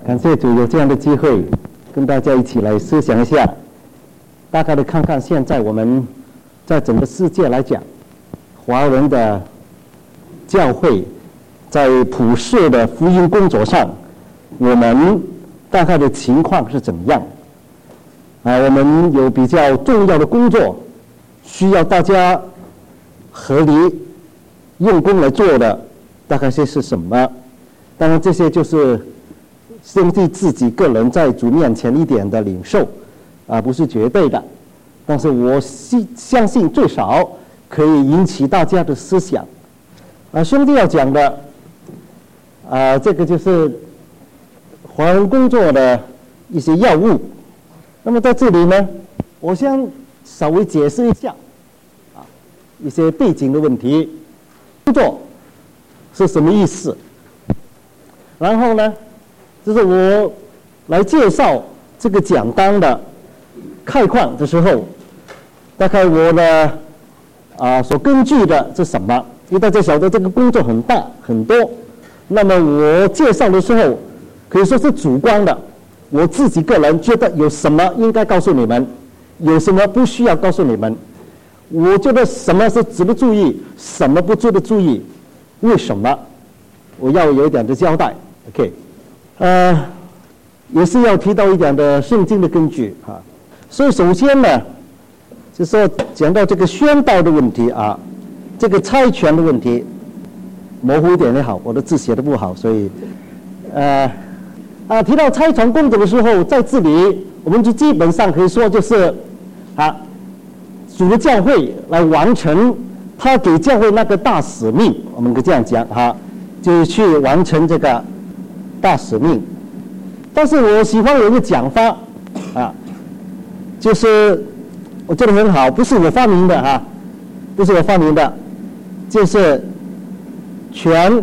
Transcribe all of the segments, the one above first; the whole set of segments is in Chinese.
感谢主有这样的机会，跟大家一起来思想一下，大概的看看现在我们在整个世界来讲，华人的教会在普世的福音工作上，我们大概的情况是怎样？我们有比较重要的工作，需要大家合理用功来做的，大概些是什么？当然这些就是根据自己个人在主面前一点的领受，不是绝对的，但是我相信最少可以引起大家的思想。兄弟要讲的，这个就是华人工作的一些要务。那么在这里呢，我想稍微解释一下，一些背景的问题，工作是什么意思？然后呢，就是我来介绍这个讲纲的概况的时候，大概我的所根据的是什么？因为大家晓得这个工作很大很多，那么我介绍的时候可以说是主观的，我自己个人觉得有什么应该告诉你们，有什么不需要告诉你们，我觉得什么是值得注意，什么不值得注意，为什么？我要有一点的交代。OK， 也是要提到一点的圣经的根据啊。所以首先呢，就是说讲到这个宣道的问题啊，这个差权的问题，模糊一点也好，我的字写的不好，所以提到差传工作的时候，在这里我们就基本上可以说就是主的教会来完成他给教会那个大使命，我们可以这样讲就是去完成这个大使命。但是我喜欢有一个讲法就是我觉得很好，不是我发明的不是我发明的，就是全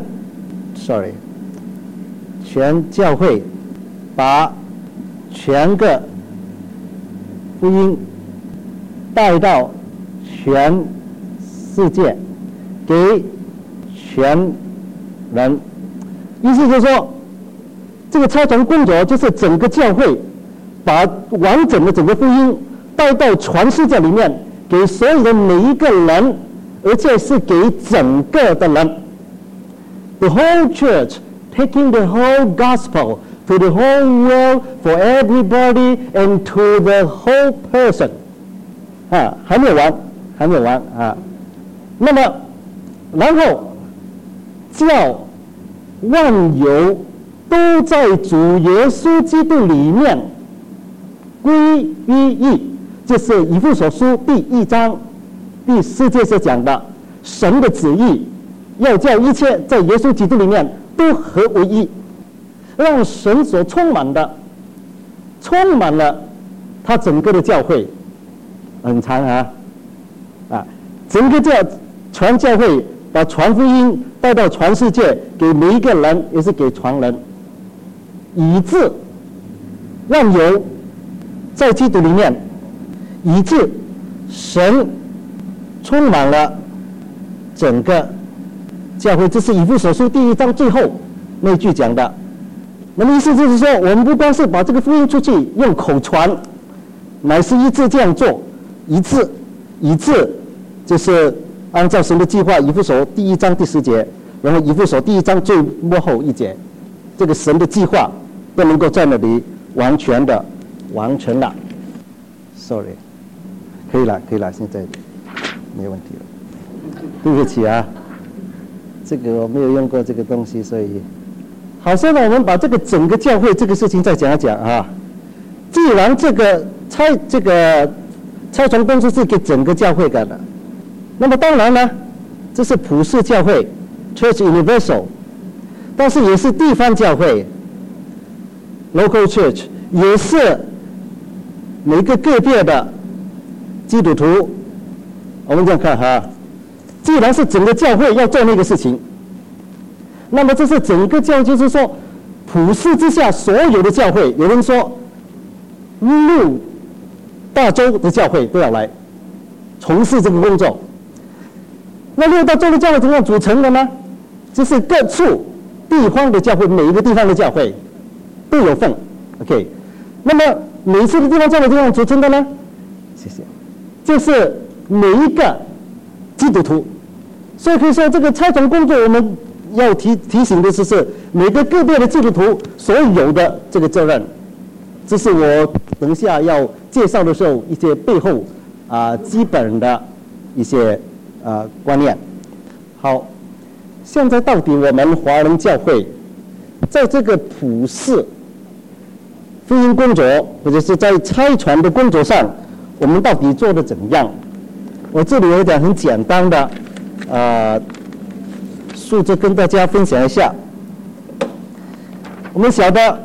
教会把全个福音带到全世界，给全人。意思就是说，这个差传工作就是整个教会把完整的整个福音带到全世界里面，给所有的每一个人，而且是给整个的人。The whole church taking the whole gospel to the whole world for everybody and to the whole person。还没有完那么，然后叫万有都在主耶稣基督里面归于一，就是以弗所书第1章第4节所讲的，神的旨意要叫一切在耶稣基督里面都合为一，让神所充满了他整个的教会。很长整个全教会把传福音带到全世界，给每一个人，也是给全人，以致万有在基督里面，以致神充满了整个教会。这是以弗所书第1章最后那句讲的。那么意思就是说，我们不光是把这个福音出去用口传，乃是一致这样做，以致就是按照神的计划，以弗所第1章第10节，然后以弗所第1章最末后1节，这个神的计划都能够在那里完全的完成了。Sorry， 可以了，现在没有问题了。对不起这个我没有用过这个东西，所以好，现在我们把这个整个教会这个事情再讲一讲既然这个差传工作是给整个教会干的，那么当然呢，这是普世教会 Church Universal， 但是也是地方教会 Local Church， 也是每个个别的基督徒。我们这样看既然是整个教会要做那个事情，那么这是整个教会，就是说普世之下所有的教会，有人说6大洲的教会都要来从事这个工作。那6大洲的教会怎样组成的呢？就是各处地方的教会，每一个地方的教会都有份。OK， 那么每一次的地方教会这样组成的呢？谢谢，就是每一个基督徒。所以可以说，这个差传工作我们要提醒的是每个个别的基督徒所有的这个责任。这是我等一下要介绍的时候一些背后基本的一些观念。好，现在到底我们华人教会在这个普世福音工作或者是在差传的工作上，我们到底做得怎么样？我这里有一点很简单的数字跟大家分享一下。我们晓得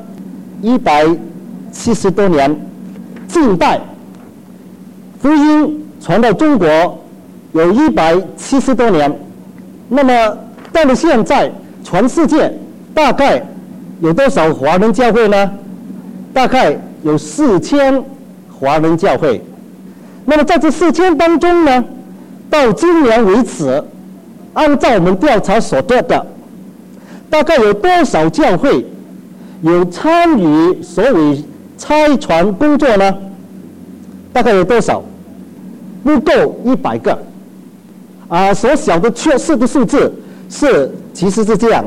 170多年近代福音传到中国有170多年，那么到了现在全世界大概有多少华人教会呢？大概有4000华人教会。那么在这4000当中呢，到今年为止，按照我们调查所得的，大概有多少教会有参与所谓差传工作呢？大概有多少？不够100个。所晓得确实的数字其实是这样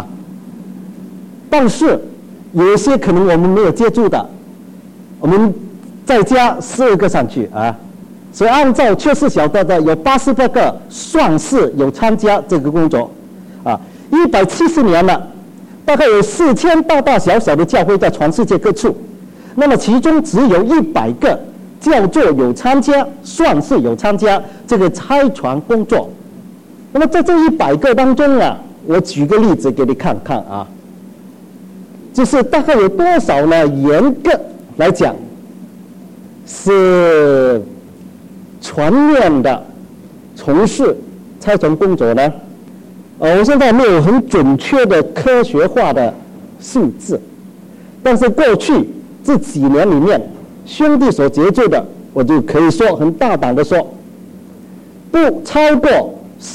但是有一些可能我们没有接触的，我们再加12个上去所以按照确实晓得的有88个算是有参加这个工作170年了，大概有4000大大小小的教会在全世界各处，那么其中只有100个叫做有参加，算是有参加这个差传工作。那么在这100个当中我举个例子给你看看就是大概有多少呢？严格来讲是全面的从事差传工作呢？我现在没有很准确的科学化的数字，但是过去这几年里面，兄弟所接触的，我就可以说很大胆的说，不超过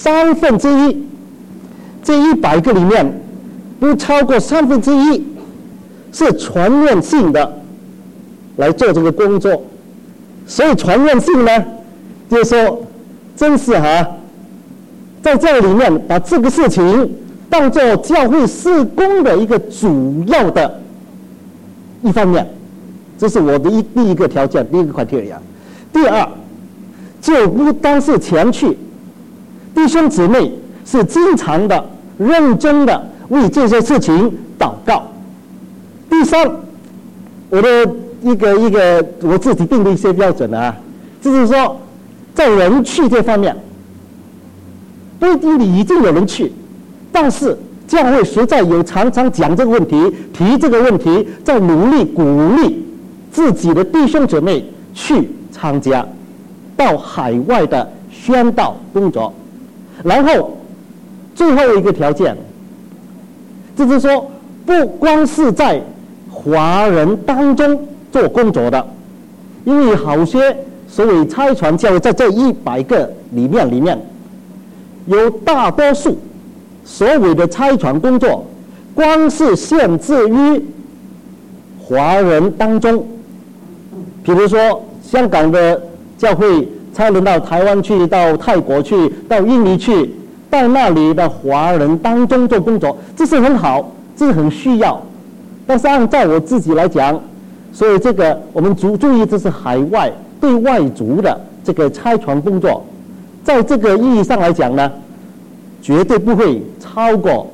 1/3，这100个里面不超过1/3是全面性的来做这个工作。所以全面性呢，就是说真是在这里面把这个事情当作教会事工的一个主要的一方面，这是我的第一个条件，第一个 criteria。 第二，就不单是前去，弟兄姊妹是经常的认真的为这些事情祷告。第三，我的一个我自己定的一些标准就是说在人去这方面，不一定已经有人去，但是教会实在有常常讲这个问题，提这个问题，在努力鼓励自己的弟兄姊妹去参加到海外的宣道工作。然后最后一个条件就是说，不光是在华人当中做工作的，因为好些所谓差传教会在这100个里面有大多数所谓的差传工作光是限制于华人当中，比如说香港的教会差人到台湾去，到泰国去，到印尼去，到那里的华人当中做工作，这是很好，这是很需要。但是按照我自己来讲，所以这个我们注意，这是海外对外族的这个差传工作，在这个意义上来讲呢，绝对不会超过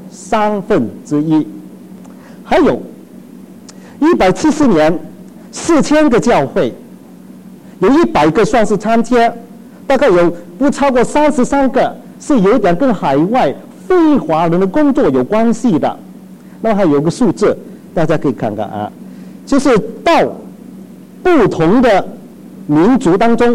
1/3。还有170年4000个教会，有100个算是参加，大概有不超过33个是有点跟海外非华人的工作有关系的。那么还有个数字大家可以看看就是到不同的民族当中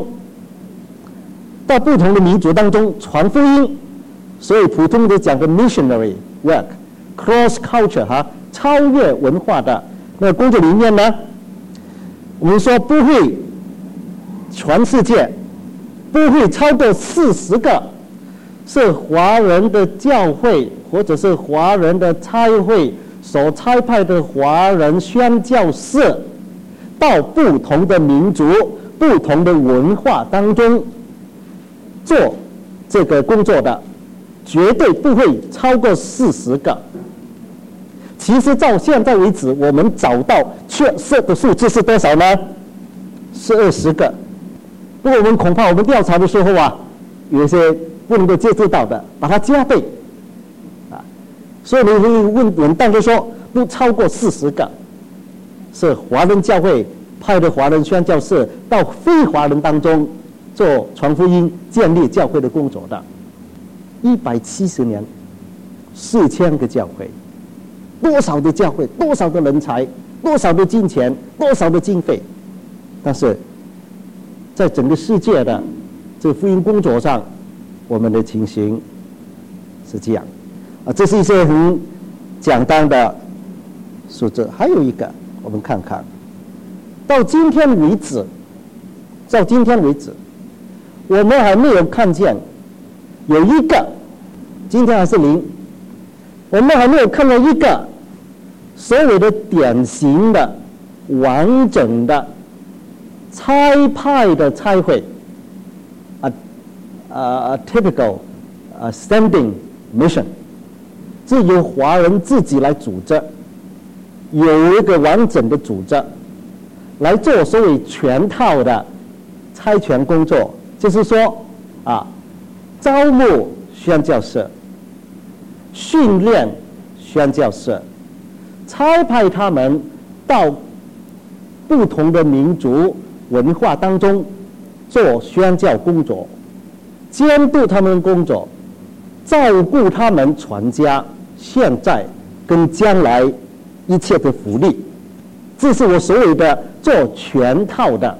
传福音，所以普通的讲的 missionary work cross culture 超越文化的那个工作里面呢，我们说不会全世界不会超过40个是华人的教会或者是华人的差会所差派的华人宣教士到不同的民族、不同的文化当中做这个工作的，绝对不会超过40个。其实到现在为止，我们找到确切的数字是多少呢？是20个。不过我们恐怕我们调查的时候啊，有一些不能够接触到的，把它加倍啊。所以你会稳当的说，不超过40个是华人教会派的华人宣教士到非华人当中做传福音、建立教会的工作的。170年，4000个教会，多少的教会，多少的人才，多少的金钱，多少的经费，但是在整个世界的这个福音工作上，我们的情形是这样啊。这是一些很简单的数字。还有一个，我们看看，到今天为止，我们还没有看见有一个，今天还是0，我们还没有看到一个所谓的典型的、完整的差派的差会，typical standing mission， 是由华人自己来组织，有一个完整的组织来做所谓全套的差传工作，就是说招募宣教士，训练宣教士，差派他们到不同的民族文化当中做宣教工作，监督他们的工作，照顾他们全家现在跟将来一切的福利。这是我所谓的做全套的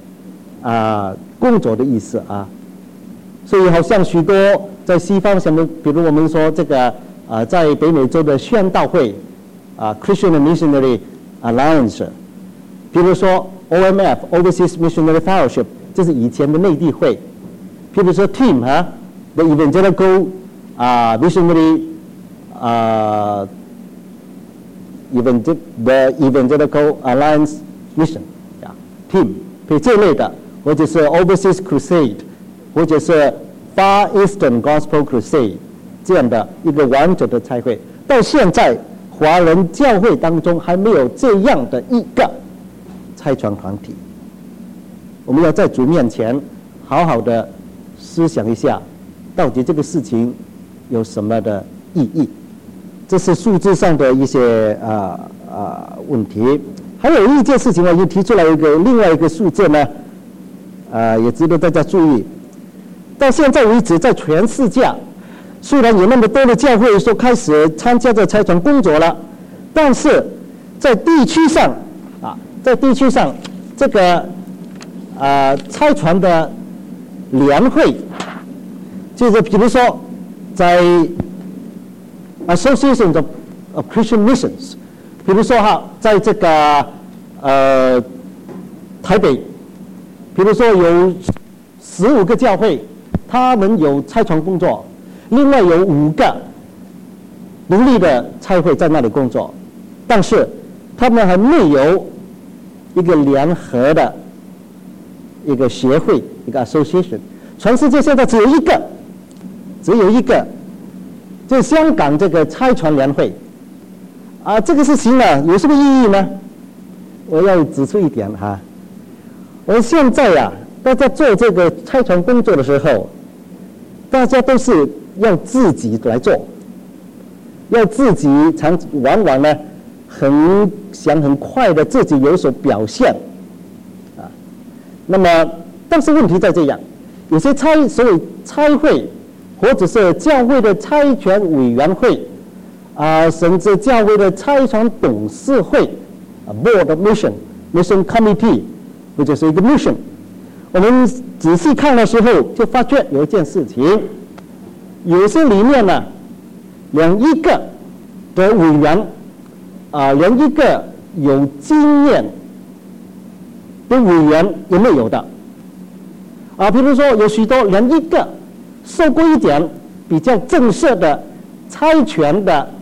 工作的意思啊。所以好像许多在西方什么，比如我们说这个在北美洲的宣道会Christian Missionary Alliance， 比如说 OMF Overseas Missionary Fellowship， 这是以前的内地会。譬如说 TEAM The Evangelical Missionary The Evangelical Alliance Mission TEAM， 这类的，或者是 Overseas Crusade， 或者是 Far Eastern Gospel Crusade 这样的一个完整的差会，到现在华人教会当中还没有这样的一个差传团体。我们要在主面前好好的思想一下，到底这个事情有什么的意义。这是数字上的一些问题。还有一件事情呢，又提出来另外一个数字呢，也值得大家注意。到现在为止，在全世界，虽然有那么多的教会说开始参加这差传工作了，但是在地区上这个差传的联会，就是比如说在Association of Christian Missions， 比如说在这个台北，比如说有15个教会，他们有差传工作，另外有5个独立的差会在那里工作，但是他们还没有一个联合的一个协会，一个 association。全世界现在只有一个，就是香港这个差传联会这个事情呢有什么意义呢？我要指出一点我们现在大家做这个差传工作的时候，大家都是要自己来做，要自己往往呢很快的自己有所表现那么但是问题在这样，有些所谓差会或者是教会的差传委员会甚至教会的差传董事会Board of Mission Committee， 或者是一个 mission。我们仔细看的时候，就发觉有一件事情，有些里面呢，连一个的委员连一个有经验的委员也没有的比如说有许多连一个受过一点比较正式的差传的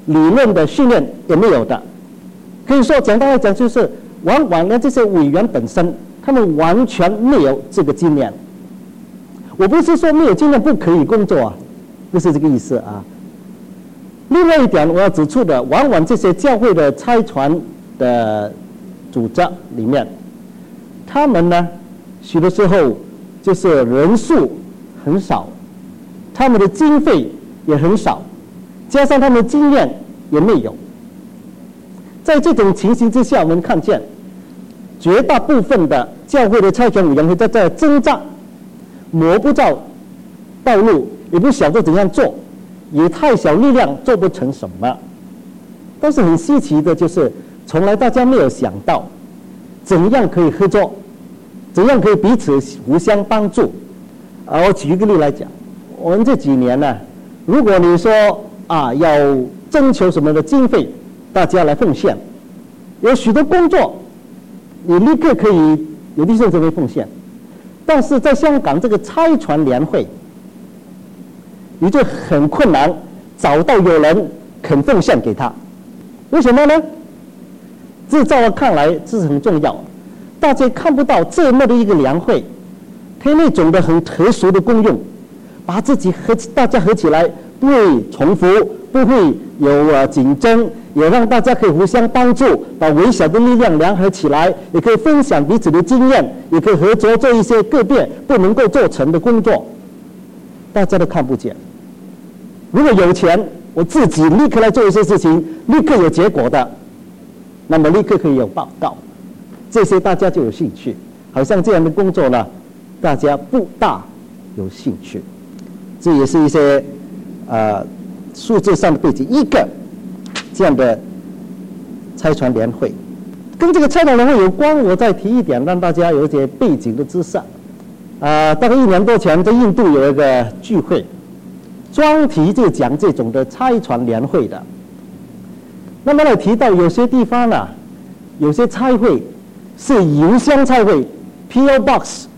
理论的训练也没有的。可以说简单来讲，就是往往呢这些委员本身，他们完全没有这个经验。我不是说没有经验不可以工作啊，不是这个意思啊。另外一点我要指出的，往往这些教会的差传的组织里面，他们呢许多时候就是人数很少，他们的经费也很少，加上他们的经验也没有。在这种情形之下，我们看见绝大部分的教会的差传委员会在这挣扎，摸不着道路，也不晓得怎样做，也太小力量做不成什么。但是很稀奇的就是，从来大家没有想到怎样可以合作，怎样可以彼此互相帮助。我举一个例来讲，我们这几年呢，如果你说要征求什么的经费，大家来奉献，有许多工作你立刻可以有弟兄姊妹奉献，但是在香港这个差传联会，你就很困难找到有人肯奉献给他。为什么呢？这在我看来这是很重要，大家看不到这么的一个联会，它那种的很特殊的功用，把自己大家合起来，不会重复，不会有竞争，也让大家可以互相帮助，把微小的力量联合起来，也可以分享彼此的经验，也可以合作做一些个别不能够做成的工作，大家都看不见。如果有钱，我自己立刻来做一些事情，立刻有结果的，那么立刻可以有报告，这些大家就有兴趣。好像这样的工作呢，大家不大有兴趣。这也是一些数字上的背景。一个这样的差传联会，跟这个差传联会有关，我再提一点，让大家有一些背景的知识。大概1年多前，在印度有一个聚会，专题就讲这种的差传联会的。那么呢，提到有些地方呢，有些差会是邮箱差会 ，P.O. Box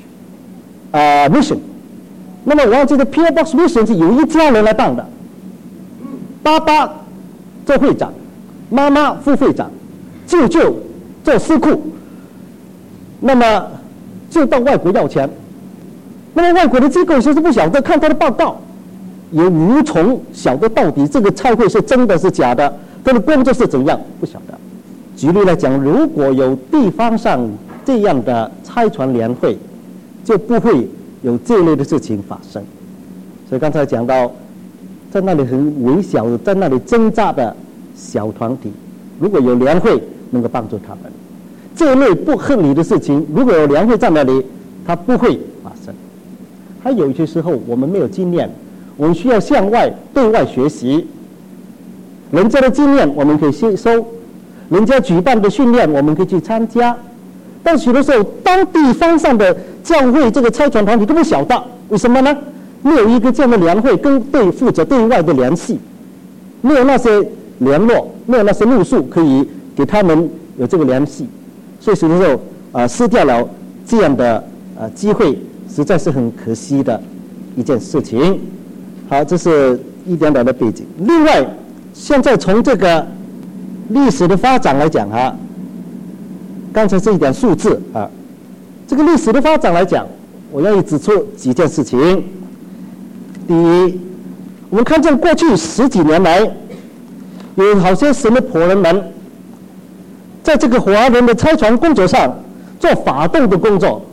Mission。那么我要记得 P.O. Box Mission 是由一家人来办的，爸爸做会长，妈妈副会长，舅舅做司库，那么就到外国要钱。那么外国的机构就是不晓得，看他的报告，也无从晓得到底这个差会是真的是假的，他的工作是怎样，不晓得。举例来讲，如果有地方上这样的差传联会，就不会有这类的事情发生。所以刚才讲到，在那里很微小的，在那里挣扎的小团体，如果有联会能够帮助他们，这一类不合理的事情，如果有联会在那里，它不会发生。还有一些时候我们没有经验，我们需要向外对外学习，人家的经验我们可以吸收，人家举办的训练我们可以去参加，但许多时候当地方上的教会这个差传团体都不晓得，为什么呢？没有一个这样的联会跟负责对外的联系，没有那些联络，没有那些路数可以给他们有这个联系，所以许多时候失掉了这样的机会，实在是很可惜的一件事情。好，这是一点点的背景。另外，现在从这个历史的发展来讲刚才是一点数字这个历史的发展来讲，我愿意指出几件事情。第一，我们看见过去10几年来，有好些神的仆人们，在这个华人的差传工作上做法动的工作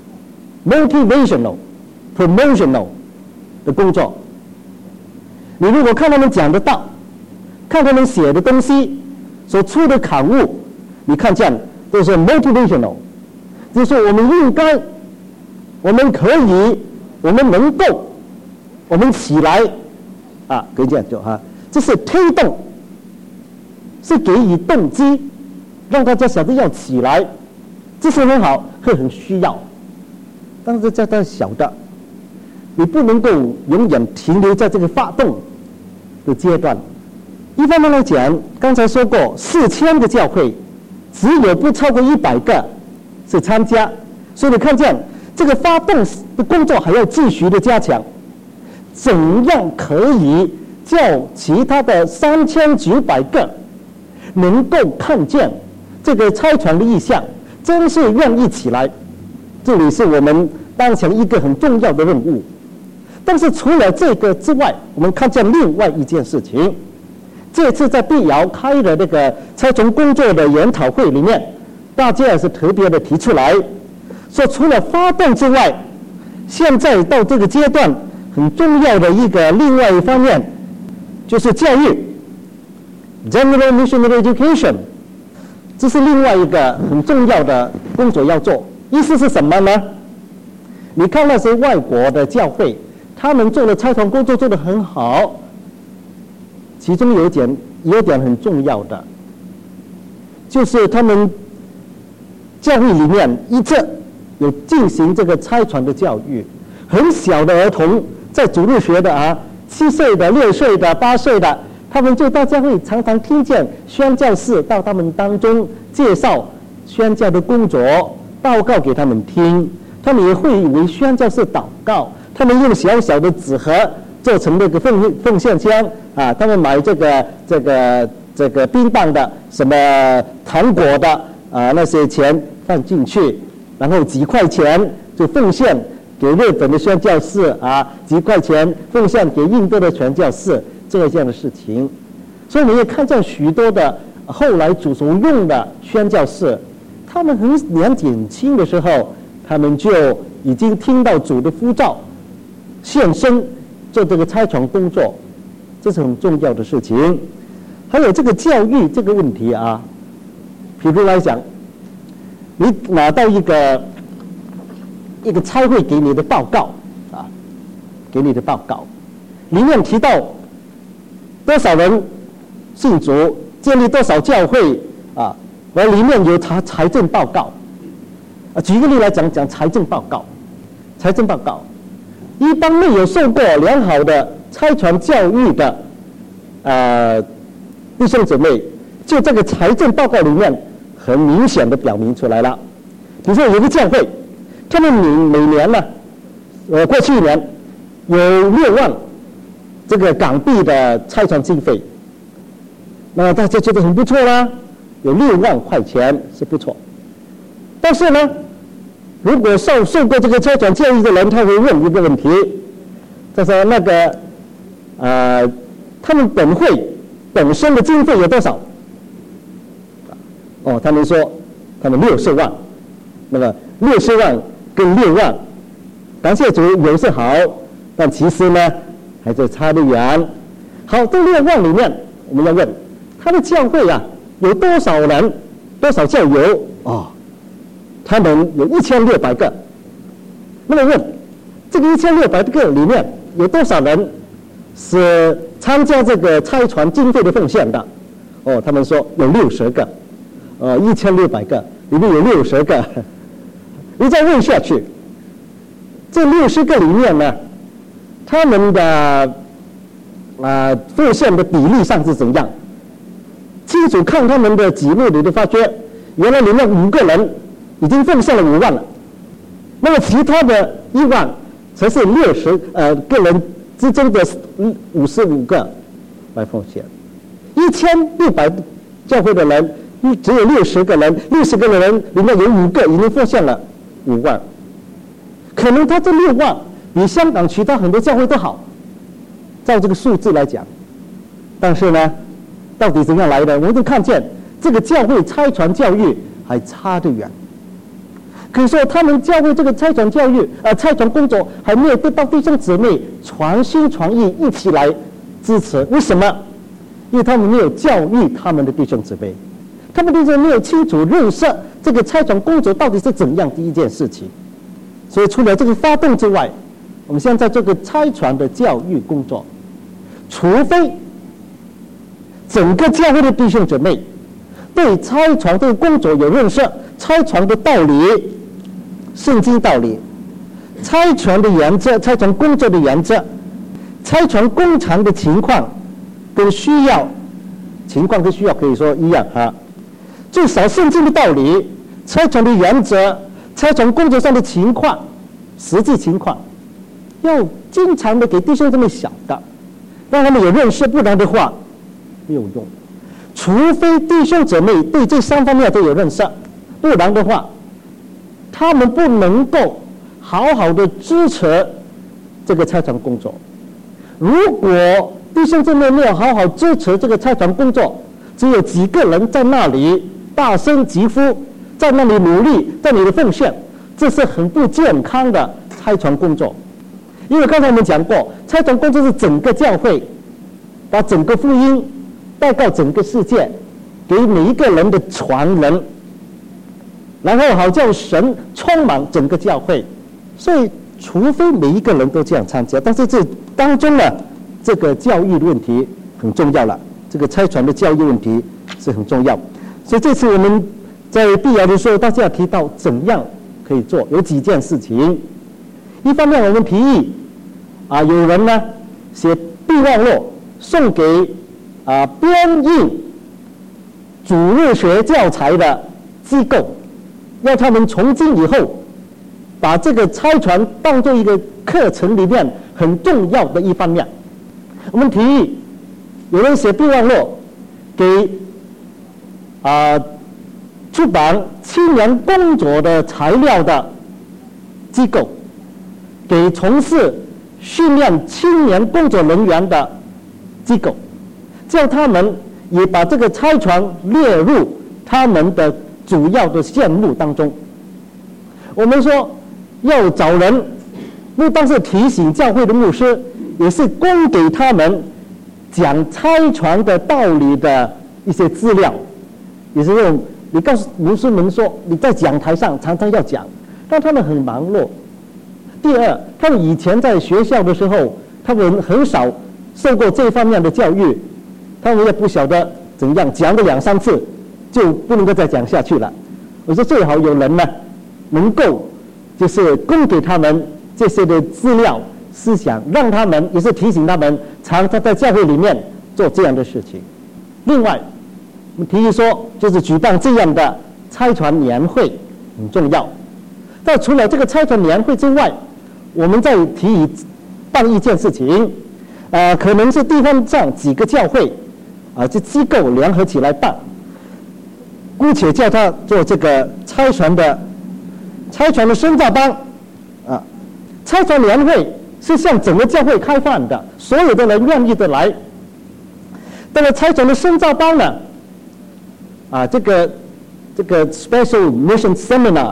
，motivational、promotional 的工作。你如果看他们讲的道，看他们写的东西，所出的刊物，你看见都是 motivational， 就是我们应该，我们可以，我们能够，我们起来可以这样做这是推动，是给予动机，让大家晓得要起来，这是很好，会很需要。但是在小的，你不能够永远停留在这个发动的阶段。一方面来讲，刚才说过4000个教会，只有不超过100个是参加，所以你看见这个发动的工作还要继续的加强。怎样可以叫其他的3900个能够看见这个拆船的意象，真是愿意起来。这里是我们当前一个很重要的任务。但是除了这个之外，我们看见另外一件事情。这次在碧瑶开的那个拆船工作的研讨会里面，大家也是特别的提出来，说除了发动之外，现在到这个阶段很重要的一个另外一方面，就是教育 （General Missionary Education）， 这是另外一个很重要的工作要做。意思是什么呢？你看那些外国的教会，他们做的拆船工作做得很好，其中有一点很重要的，就是他们教育里面一直有进行这个拆船的教育。很小的儿童在主日学的7岁的、6岁的、8岁的，他们就到教会常常听见宣教士到他们当中介绍宣教的工作，报告给他们听。他们也会为宣教士祷告，他们用小小的纸盒做成那个奉献箱他们买这个冰棒的、什么糖果的那些钱放进去，然后几块钱就奉献给日本的宣教士几块钱奉献给印度的传教士，这样的事情。所以我们也看见许多的后来主所用的宣教士，他们很年轻的时候，他们就已经听到主的呼召，献身做这个拆船工作，这是很重要的事情。还有这个教育这个问题比如来讲，你拿到一个差会给你的报告给你的报告里面提到多少人信主，建立多少教会而里面有财政报告举一个例来讲财政报告，一般没有受过良好的拆船教育的弟兄姊妹，就这个财政报告里面很明显的表明出来了。比如说有个教会，他们每年呢过去一年有6万这个港币的拆船经费，那大家觉得很不错啦，有6万块钱是不错。但是呢，如果受过这个拆船教育的人，他会问一个问题，他说那个他们本会本身的经费有多少？他们说他们60万，那么60万跟6万，感谢主有是好，但其实呢还是差得远。好，这6万里面我们要问他的教会有多少人，多少教友他们有1600个。那么问这个1600个里面有多少人是参加这个拆船经费的奉献的？他们说有60个，1600个里面有60个。你再问下去，这60个里面呢，他们的奉献的比例上是怎样？清楚看他们的记录里都发觉，原来里面5个人已经奉献了5万了，那么其他的1万才是60个人之中的55个来奉献。1600教会的人只有60个人，60个人里面有5个已经奉献了5万，可能他这6万比香港其他很多教会都好，照这个数字来讲。但是呢，到底怎样来的？我们就看见这个教会拆船教育还差得远。可以说他们教会这个拆船教育拆船工作还没有得到弟兄姊妹传心传意一起来支持。为什么？因为他们没有教育他们的弟兄姊妹，他们弟兄没有清楚认识这个拆船工作到底是怎样的一件事情。所以除了这个发动之外，我们现在这个拆船的教育工作，除非整个教会的弟兄姊妹对拆船这个工作有认识，拆船的道理、圣经道理、拆船的原则、拆船工作的原则、拆船工程的情况跟需要可以说一样最少圣经的道理、拆船的原则、拆船工作上的情况、实际情况，要经常的给弟兄姊妹晓得， 让他们有认识，不然的话没有用。除非弟兄姊妹对这三方面都有认识，不然的话，他们不能够好好的支持这个差传工作。如果弟兄姊妹没有好好支持这个差传工作，只有几个人在那里大声疾呼，在那里努力，在那里奉献，这是很不健康的差传工作。因为刚才我们讲过，差传工作是整个教会把整个福音带到整个世界，给每一个人的传人，然后好叫神充满整个教会。所以除非每一个人都这样参加，但是这当中呢，这个教育的问题很重要了，这个差传的教育问题是很重要。所以这次我们在必要的时候，大家提到怎样可以做，有几件事情。一方面我们提议有人呢写备忘录送给编译主日学教材的机构，要他们从今以后把这个差传当作一个课程里面很重要的一方面。我们提议有人写备忘录给出版青年工作的材料的机构，给从事训练青年工作人员的机构，叫他们也把这个差传列入他们的主要的项目当中。我们说要找人，不单是提醒教会的牧师，也是供给他们讲差传的道理的一些资料，也是用你告诉牧师们说，你在讲台上常常要讲，但他们很忙碌。第二，他们以前在学校的时候，他们很少受过这方面的教育，他们也不晓得怎样讲个2、3次就不能够再讲下去了。我说最好有人呢，能够就是供给他们这些的资料思想，让他们也是提醒他们常常在教会里面做这样的事情。另外，我们提议说，就是举办这样的差传年会很重要。但除了这个差传年会之外，我们再提议办一件事情，可能是地方上几个教会这机构联合起来办，姑且叫它做这个差传的深造班差传年会是向整个教会开放的，所有的人愿意的来。但是差传的深造班呢这个 special mission seminar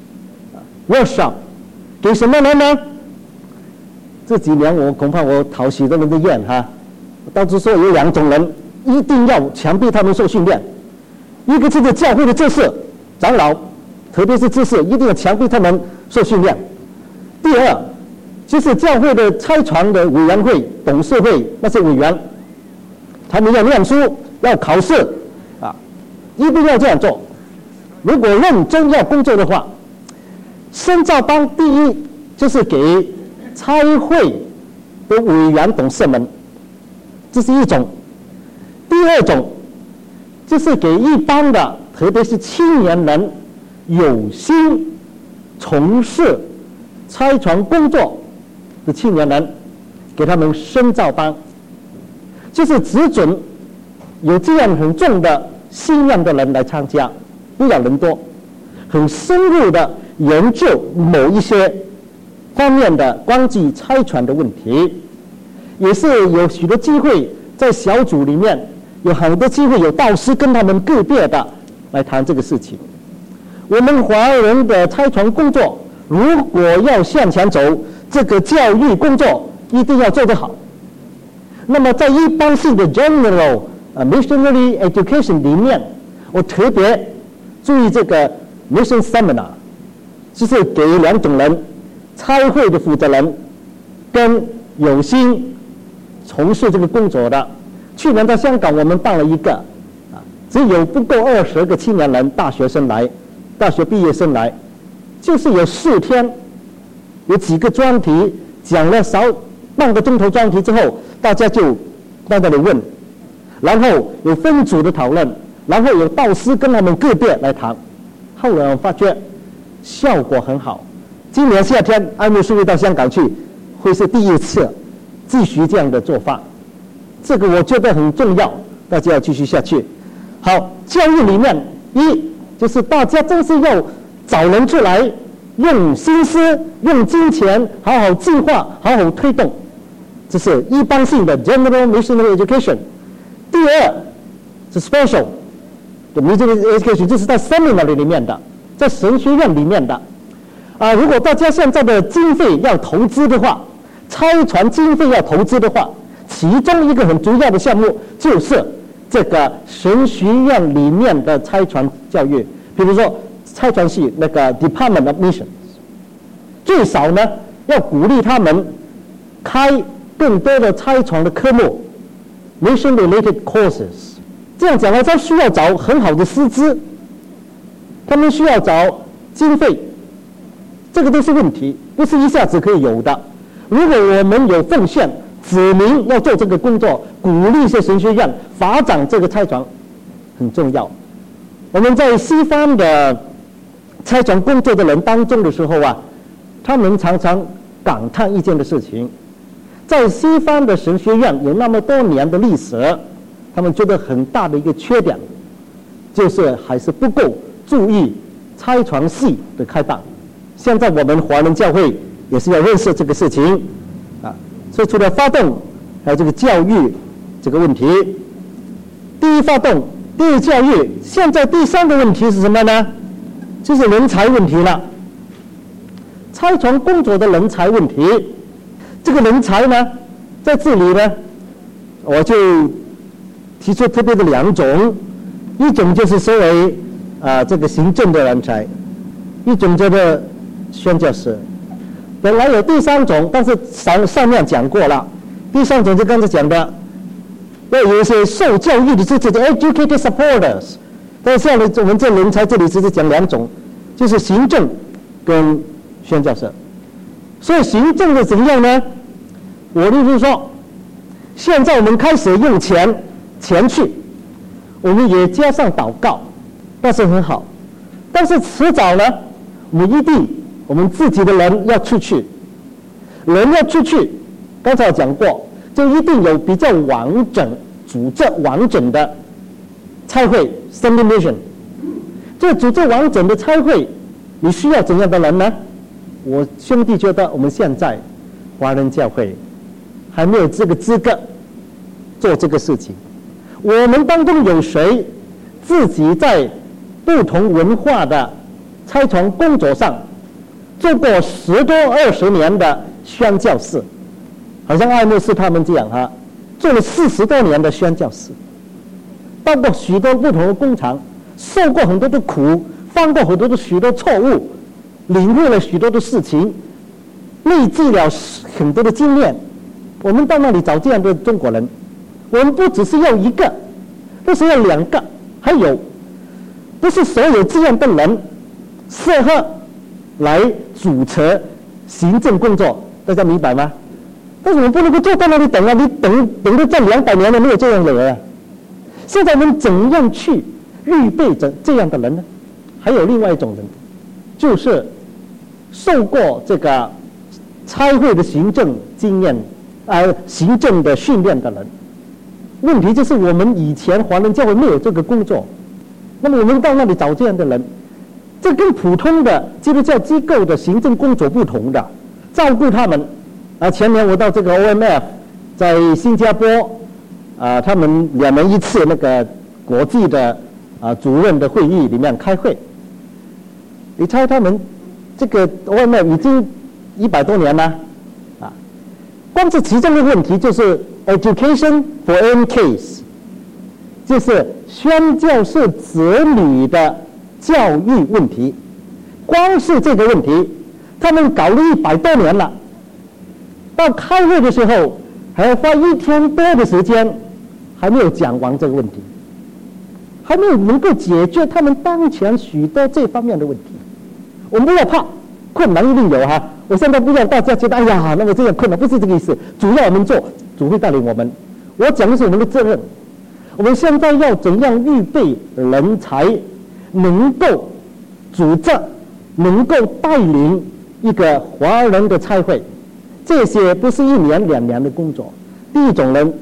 workshop 给什么人呢？这几年我恐怕我讨许多人的厌当初说有2种人一定要强迫他们受训练，一个就是教会的执事长老，特别是执事一定要强迫他们受训练。第二就是教会的差传的委员会董事会那些委员，他们要念书要考试一定要这样做。如果认真要工作的话，深造班第一就是给差会的委员董事们，这是一种。第二种就是给一般的特别是青年人有心从事差传工作的青年人，给他们深造班，就是只准有这样很重的信仰的人来参加，不要人多，很深入的研究某一些方面的关于差传的问题，也是有许多机会在小组里面，有很多机会有导师跟他们个别的来谈这个事情。我们华人的差传工作如果要向前走，这个教育工作一定要做得好。那么在一般性的 general missionary education 里面，我特别注意这个 mission seminar， 就是给2种人，差会的负责人跟有心从事这个工作的。去年在香港我们办了一个只有不够20个青年人，大学生来，大学毕业生来，就是有4天，有几个专题，讲了半个钟头专题之后，大家就在那里问，然后有分组的讨论，然后有导师跟他们个别来谈。后来我发觉效果很好。今年夏天艾牧师会到香港去，会是第1次继续这样的做法。 这个我觉得很重要，大家要继续下去。好，教育里面就是大家真是要找人出来，用心思、用金钱，好好计划、好好推动，这是一般性的 general missionary education。第二是 special 的 missionary education， 这是在 seminary 里面的，在神学院里面的。如果大家现在的经费要投资的话，差传经费要投资的话，其中一个很主要的项目就是这个神学院里面的差传教育，比如说差传系那个 Department of Missions， 最少呢要鼓励他们开更多的差传的科目 ，Mission Related Courses。这样讲来，他需要找很好的师资，他们需要找经费，这个都是问题，不是一下子可以有的。如果我们有奉献，指明要做这个工作，鼓励一些神学院发展这个差传，很重要。我们在西方的差传工作的人当中的时候他们常常感叹一件的事情，在西方的神学院有那么多年的历史，他们觉得很大的一个缺点，就是还是不够注意差传系的开办。现在我们华人教会也是要认识这个事情所以除了发动，还有这个教育这个问题。第一发动，第二教育，现在第三个问题是什么呢？就是人才问题了。差传工作的人才问题，这个人才呢，在这里呢，我就提出特别的两种，一种就是所谓这个行政的人才，一种叫做宣教师。本来有第三种，但是上面讲过了。第三种就刚才讲的，要有一些受教育的这 educated supporters。但是我们这人才这里只是讲两种，就是行政跟宣教师。所以行政的怎样呢？我就是说，现在我们开始用钱去，我们也加上祷告，那是很好。但是迟早呢，我们自己的人要出去，人要出去，刚才我讲过，就一定有比较完整、组织完整的差会 （Sending Mission）。这组织完整的差会，你需要怎样的人呢？我兄弟觉得我们现在华人教会还没有这个资格做这个事情。我们当中有谁自己在不同文化的差传工作上做过10多20年的宣教士，好像爱慕斯他们这样做了40多年的宣教士，到过许多不同的工厂，受过很多的苦，犯过很多的许多错误，领会了许多的事情，累积了很多的经验。我们到那里找这样的中国人，我们不只是要一个，不是要2个，还有不是所有这样的人适合来主持行政工作，大家明白吗？但是我们不能够坐在那里等你等了这200年了，没有这样的人现在我们怎样去预备着这样的人呢？还有另外一种人，就是受过这个差会的行政经验行政的训练的人。问题就是我们以前华人教会没有这个工作，那么我们到那里找这样的人，这跟普通的基督教机构的行政工作不同的，照顾他们。前年我到这个 OMF 在新加坡他们2年1次那个国际的主任的会议里面开会。你猜他们这个 OMF 已经100多年了光是其中的问题就是 education for any case， 就是宣教士子女的教育问题。光是这个问题他们搞了100多年了，到开会的时候还要花1天多的时间，还没有讲完这个问题，还没有能够解决他们当前许多这方面的问题。我们不要怕，困难一定有我现在不让大家觉得那么这样困难，不是这个意思。主要我们做，主会带领我们。我讲的是我们的责任。我们现在要怎样预备人才，能够组织，能够带领一个华人的差会，这些不是1年2年的工作。第一种人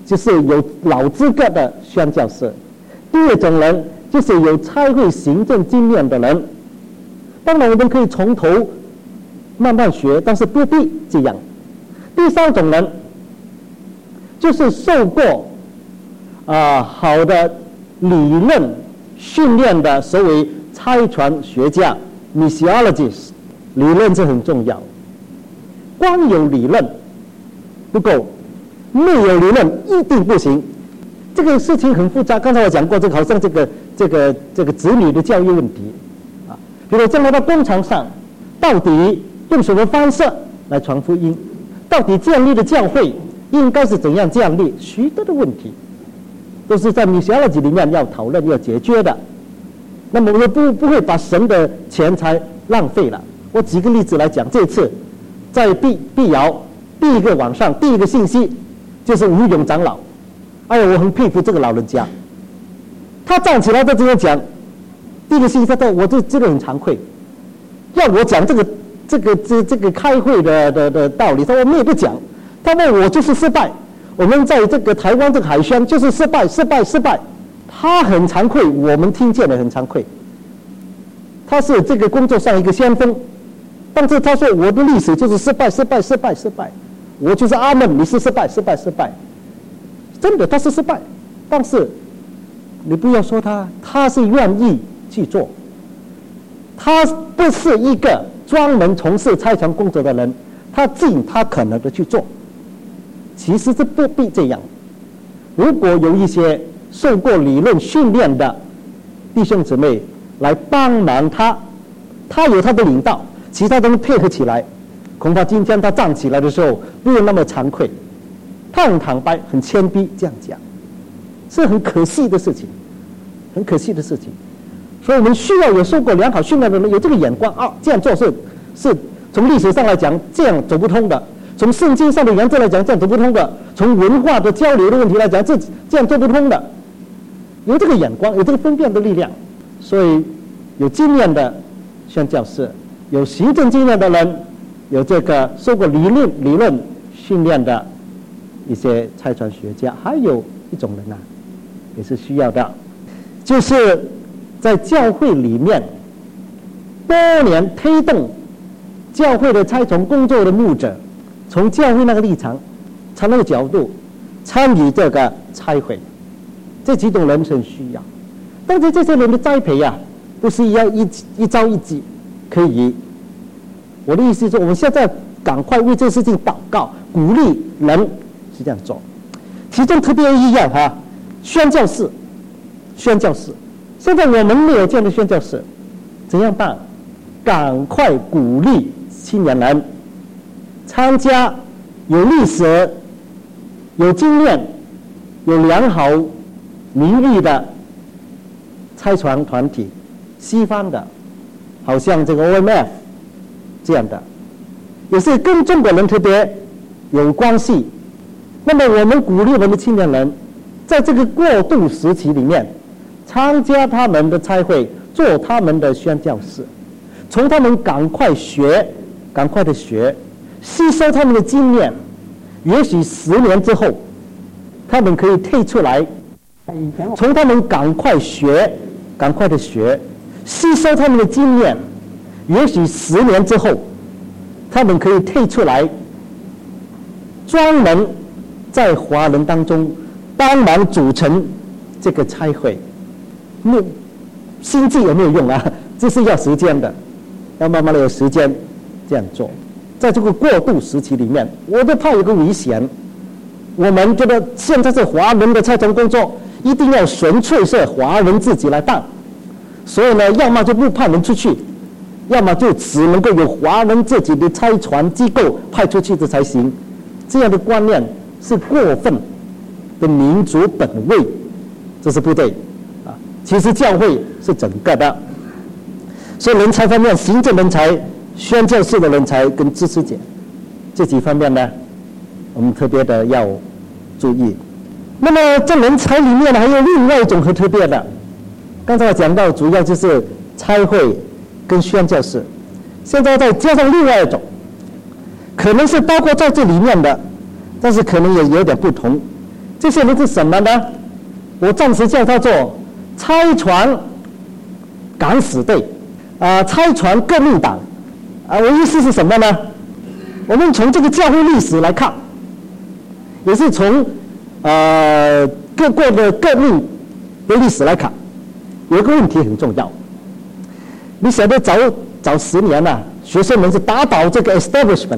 就是有老资格的宣教士；第二种人就是有差会行政经验的人。当然我们可以从头慢慢学，但是不必这样。第三种人就是受过好的理论训练的所谓差传学家 missiologists。 理论是很重要，光有理论不够，没有理论一定不行。这个事情很复杂，刚才我讲过，这个好像这个子女的教育问题啊，比如将来到工场上，到底用什么方式来传福音？到底建立的教会应该是怎样建立？许多的问题都是在 missiology 里面要讨论、要解决的。那么我们不会把神的钱财浪费了。我举个例子来讲，这次在碧瑶第一个晚上第一个信息就是吴勇长老，哎呀，我很佩服这个老人家，他站起来在这边讲第一个信息，我这个很惭愧，要我讲这个开会的道理，他说我们也不讲，他问我就是失败，我们在这个台湾这个海宣就是失败，他很惭愧，我们听见了很惭愧，他是这个工作上一个先锋。但是他说我的历史就是失败，我就是阿门，你是失败，真的他是失败，但是你不要说他是愿意去做，他不是一个专门从事差传工作的人，他尽他可能的去做。其实这不必这样，如果有一些受过理论训练的弟兄姊妹来帮忙他有他的领导，其他人配合起来，恐怕今天他站起来的时候不用那么惭愧，他很坦白很谦卑这样讲，是很可惜的事情，所以我们需要有受过良好训练的人，有这个眼光啊，这样做是从历史上来讲这样走不通的，从圣经上的原则来讲这样走不通的，从文化的交流的问题来讲这样做不通的，有这个眼光，有这个分辨的力量。所以有经验的宣教士，有行政经验的人，有这个受过理论训练的一些差传学家，还有一种人也是需要的，就是在教会里面多年推动教会的差传工作的牧者，从教会那个立场、从那个角度参与这个差会，这几种人很需要。但是这些人的栽培不是要一朝一夕可以。我的意思是，我们现在赶快为这事情祷告，鼓励人是这样做。其中特别一样宣教士。现在我们没有这样的宣教士，怎样办？赶快鼓励青年人参加有历史、有经验、有良好名誉的差传团体，西方的，好像这个 OMF 这样的，也是跟中国人特别有关系。那么我们鼓励我们的青年人，在这个过渡时期里面，参加他们的差会，做他们的宣教士，从他们赶快的学，吸收他们的经验，也许10年之后，他们可以退出来，从他们赶快的学，吸收他们的经验，也许10年之后，他们可以退出来，专门在华人当中帮忙组成这个差会。心计有没有用这是要时间的，要慢慢的有时间这样做。在这个过渡时期里面，我都怕有个危险，我们觉得现在是华人的差传工作一定要纯粹是华人自己来办，所以呢，要么就不派人出去，要么就只能够有华人自己的差传机构派出去的才行。这样的观念是过分的民族本位，这是不对其实教会是整个的，所以人才方面，行政人才、宣教士的人才跟支持者这几方面呢，我们特别的要注意。那么在人才里面呢，还有另外一种很特别的，刚才我讲到主要就是差会跟宣教士，现在再加上另外一种，可能是包括在这里面的，但是可能也有点不同， 这些人是什么呢？我暂时叫他做拆船敢死队，拆船革命党，我意思是什么呢？我们从这个教会历史来看，也是从各国的革命的历史来看，有一个问题很重要。你晓得早10年了，学生们是打倒这个 establishment，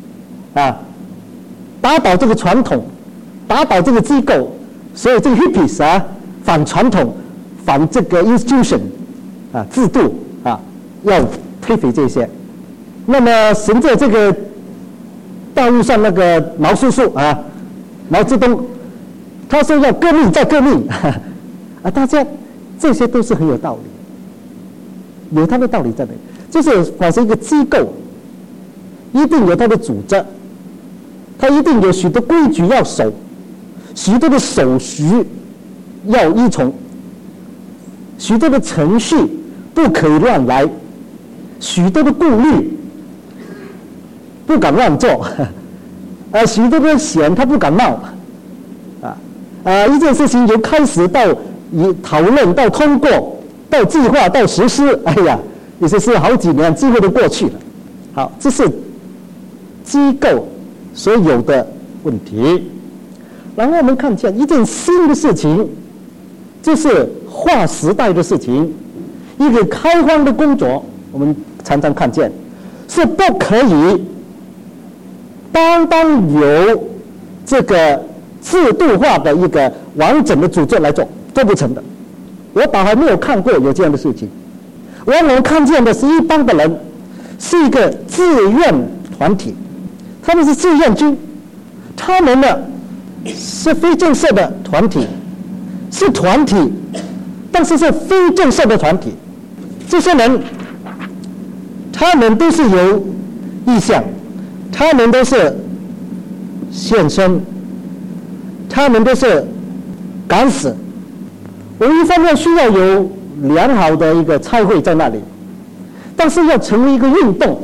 打倒这个传统，打倒这个机构，所以这个 hippies 反传统，反这个 institution 制度要推翻这些。那么随着这个大陆上那个毛叔叔毛泽东，他说要革命再革命大家这些都是很有道理，有他的道理在那里。就是凡是一个机构，一定有它的组织，它一定有许多规矩要守，许多的手续要依从，许多的程序不可以乱来，许多的顾虑不敢乱做，许多的险他不敢冒，一件事情由开始到讨论到通过到计划到实施，也就是好几年，机会都过去了。好，这是机构所有的问题。然后我们看见一件新的事情，就是划时代的事情，一个开荒的工作，我们常常看见是不可以单由这个制度化的一个完整的组织来做不成的。我倒还没有看过有这样的事情。我能看见的是一帮的人，是一个自愿团体，他们是志愿军，他们呢是非正式的团体，是团体，但是是非正式的团体。这些人，他们都是有意向，他们都是献身，他们都是敢死。我们一方面需要有良好的一个差会在那里，但是要成为一个运动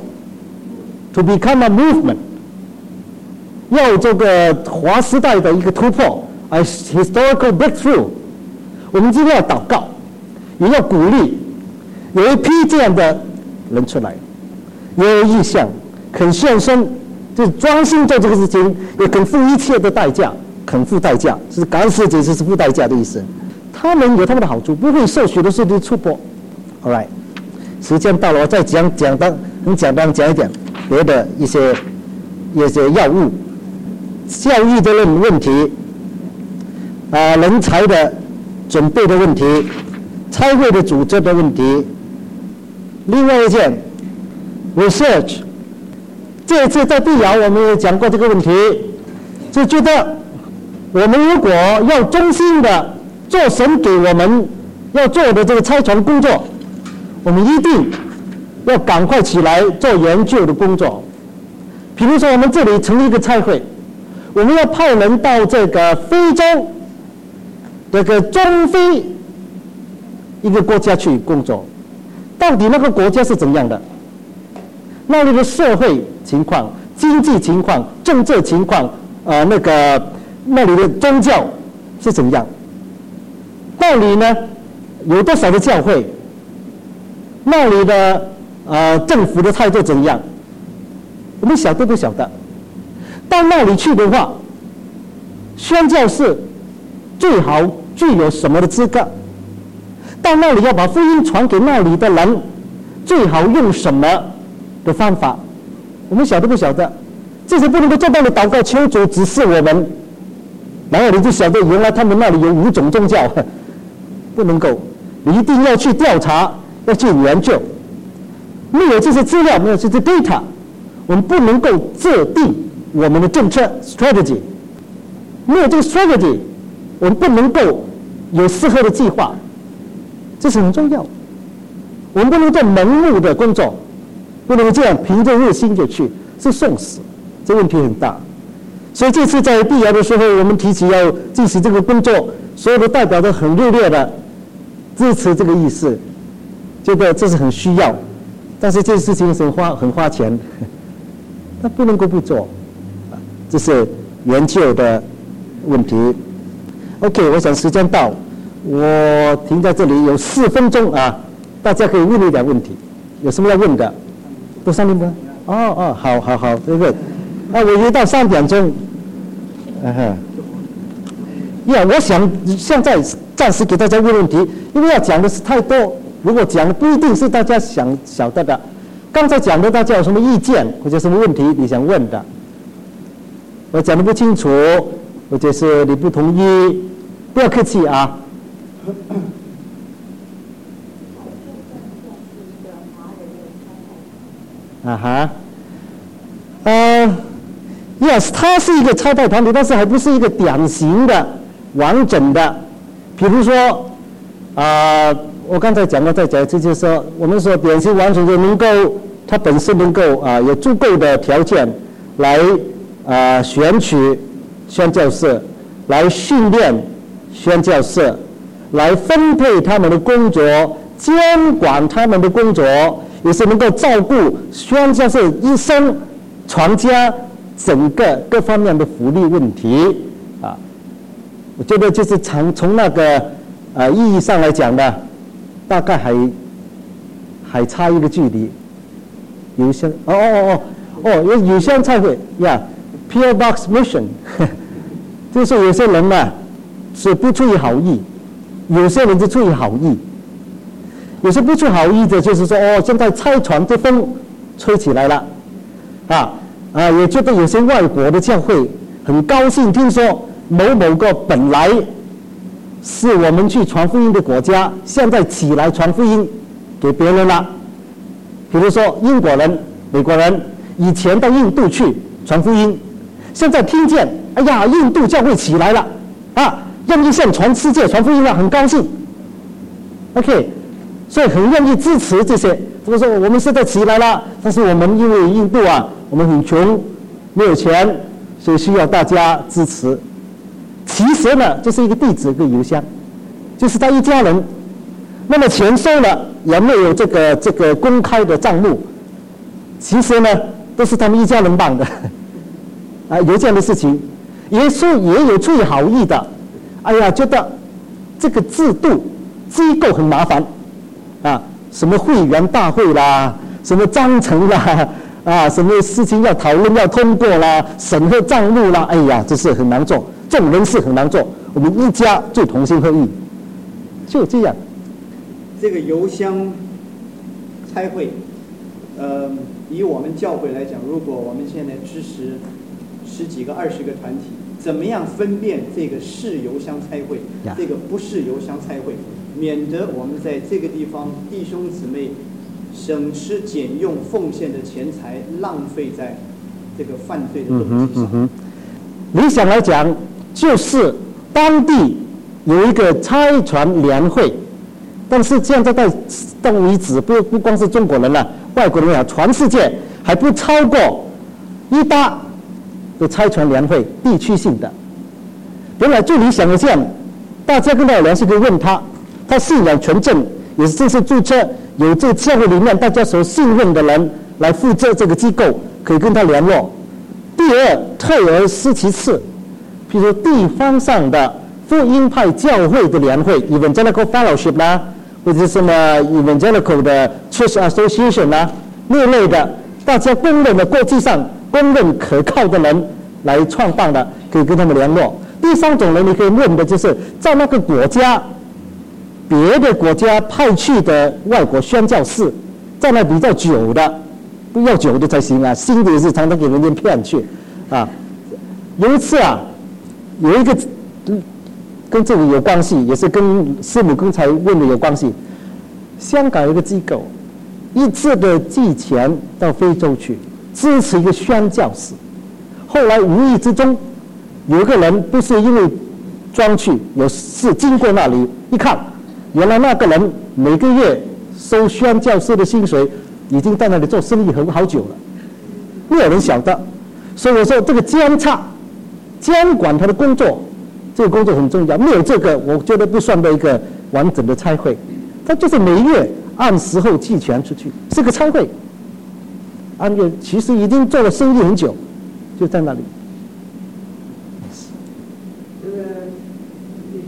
，to become a movement， 要这个划时代的一个突破 ，a historical breakthrough。我们今天要祷告，也要鼓励，有一批这样的人出来，有意向，肯献身，就是专心做这个事情，也肯付一切的代价，肯付代价，是敢死者是付代价的意思。他们有他们的好处，不会受许多事情触破。All right， 时间到了，我再讲一点别的一些药物、教育的问题，人才的准备的问题，差会的组织的问题。另外一件 research， 这次在碧瑶我们也讲过这个问题，就觉得我们如果要忠心的做神给我们要做的这个拆船工作，我们一定要赶快起来做研究的工作。比如说我们这里成立一个差会，我们要派人到这个非洲这个中非一个国家去工作，到底那个国家是怎样的，那里的社会情况、经济情况、政治情况，那里的宗教是怎样，那里呢有多少的教会，那里的政府的态度怎样，我们晓得不晓得？到那里去的话，宣教士最好具有什么的资格？到那里要把福音传给那里的人，最好用什么的方法？我们晓得不晓得？这是不能够做到的。祷告求主指示我们，然后你就晓得原来他们那里有5种宗教，不能够，你一定要去调查，要去研究。没有这些资料，没有这些 data， 我们不能够制定我们的政策 strategy。没有这个 strategy， 我们不能够有适合的计划，这是很重要。我们不能做盲目的工作，不能这样凭着热心就去，是送死，这问题很大。所以这次在碧瑶的时候，我们提起要进行这个工作，所有的代表都很热烈的支持这个意思，觉得这是很需要。但是这事情是很花钱，那不能够不做，这是研究的问题。 OK， 我想时间到，我停在这里有4分钟啊，大家可以问一点问题，有什么要问的？都3点钟？哦，好，对不对？我约到3点钟。我想现在暂时给大家问问题，因为要讲的是太多，如果讲的不一定是大家想晓得的。刚才讲的大家有什么意见或者什么问题你想问的？我讲的不清楚，或者是你不同意，不要客气啊。Yes， 它是一个差派团体，但是还不是一个典型的、完整的。比如说，我刚才讲过，再讲一次，就是说，我们说典型完整的能够，它本身能够有足够的条件来选取宣教士，来训练宣教士，来分配他们的工作，监管他们的工作，也是能够照顾宣教士一生传家整个各方面的福利问题啊。我觉得就是从那个意义上来讲呢，大概还差一个距离。有些有些人才会P.O. Box Mission 就是说有些人呢是不出于好意，有些人就出于好意，有些不出好意的就是说现在拆船的风吹起来了也觉得有些外国的教会很高兴听说某个本来是我们去传福音的国家，现在起来传福音给别人了。比如说英国人、美国人以前到印度去传福音，现在听见印度教会起来了愿意向全世界传福音了，很高兴。OK， 所以很愿意支持这些。就是说我们现在起来了，但是我们因为印度我们很穷，没有钱，所以需要大家支持。其实呢，这是一个地址跟邮箱，就是他一家人。那么钱收了也没有这个公开的账目，其实呢都是他们一家人办的有这样的事情。也有出于好意的，觉得这个制度机构很麻烦什么会员大会啦，什么章程啦什么事情要讨论要通过啦，审核账目啦，这是很难做，这种人事很难做，我们一家就同心合意，就这样。 这个邮箱差会以我们教会来讲，如果我们现在支持10几个、20个团体，怎么样分辨这个是邮箱差会，这个不是邮箱差会，免得我们在这个地方弟兄姊妹省吃俭用奉献的钱财浪费在这个犯罪的动机上。 理想来讲，就是当地有一个差传联会，但是现在到为止，不光是中国人了，外国人全世界还不超过1大的差传联会，地区性的。原来最理想的这样，大家跟他有联系可以问他，他信仰纯正，也是正式注册，有这个教会里面大家所信任的人来负责这个机构，可以跟他联络。第二，退而思其次，比如地方上的福音派教会的联会 Evangelical Fellowship 啦，或者是什么 Evangelical 的 Church Association 啦，那类的大家公认的国际上公认可靠的人来创办的，可以跟他们联络。第三种人你可以问的就是在那个国家别的国家派去的外国宣教士，在那比较久的，不要久的才行新的也是常常给人家骗去有一次有一个跟这个有关系，也是跟师母刚才问的有关系。香港有一个机构一次的寄钱到非洲去支持一个宣教士，后来无意之中有一个人不是因为装去，有事经过那里一看，原来那个人每个月收宣教士的薪水，已经在那里做生意好久了，没有人晓得。所以我说这个监管他的工作，这个工作很重要，没有这个我觉得不算的一个完整的差会。他就是每月按时候寄钱出去，是个差会，按月其实已经做了生意很久，就在那里。 这个你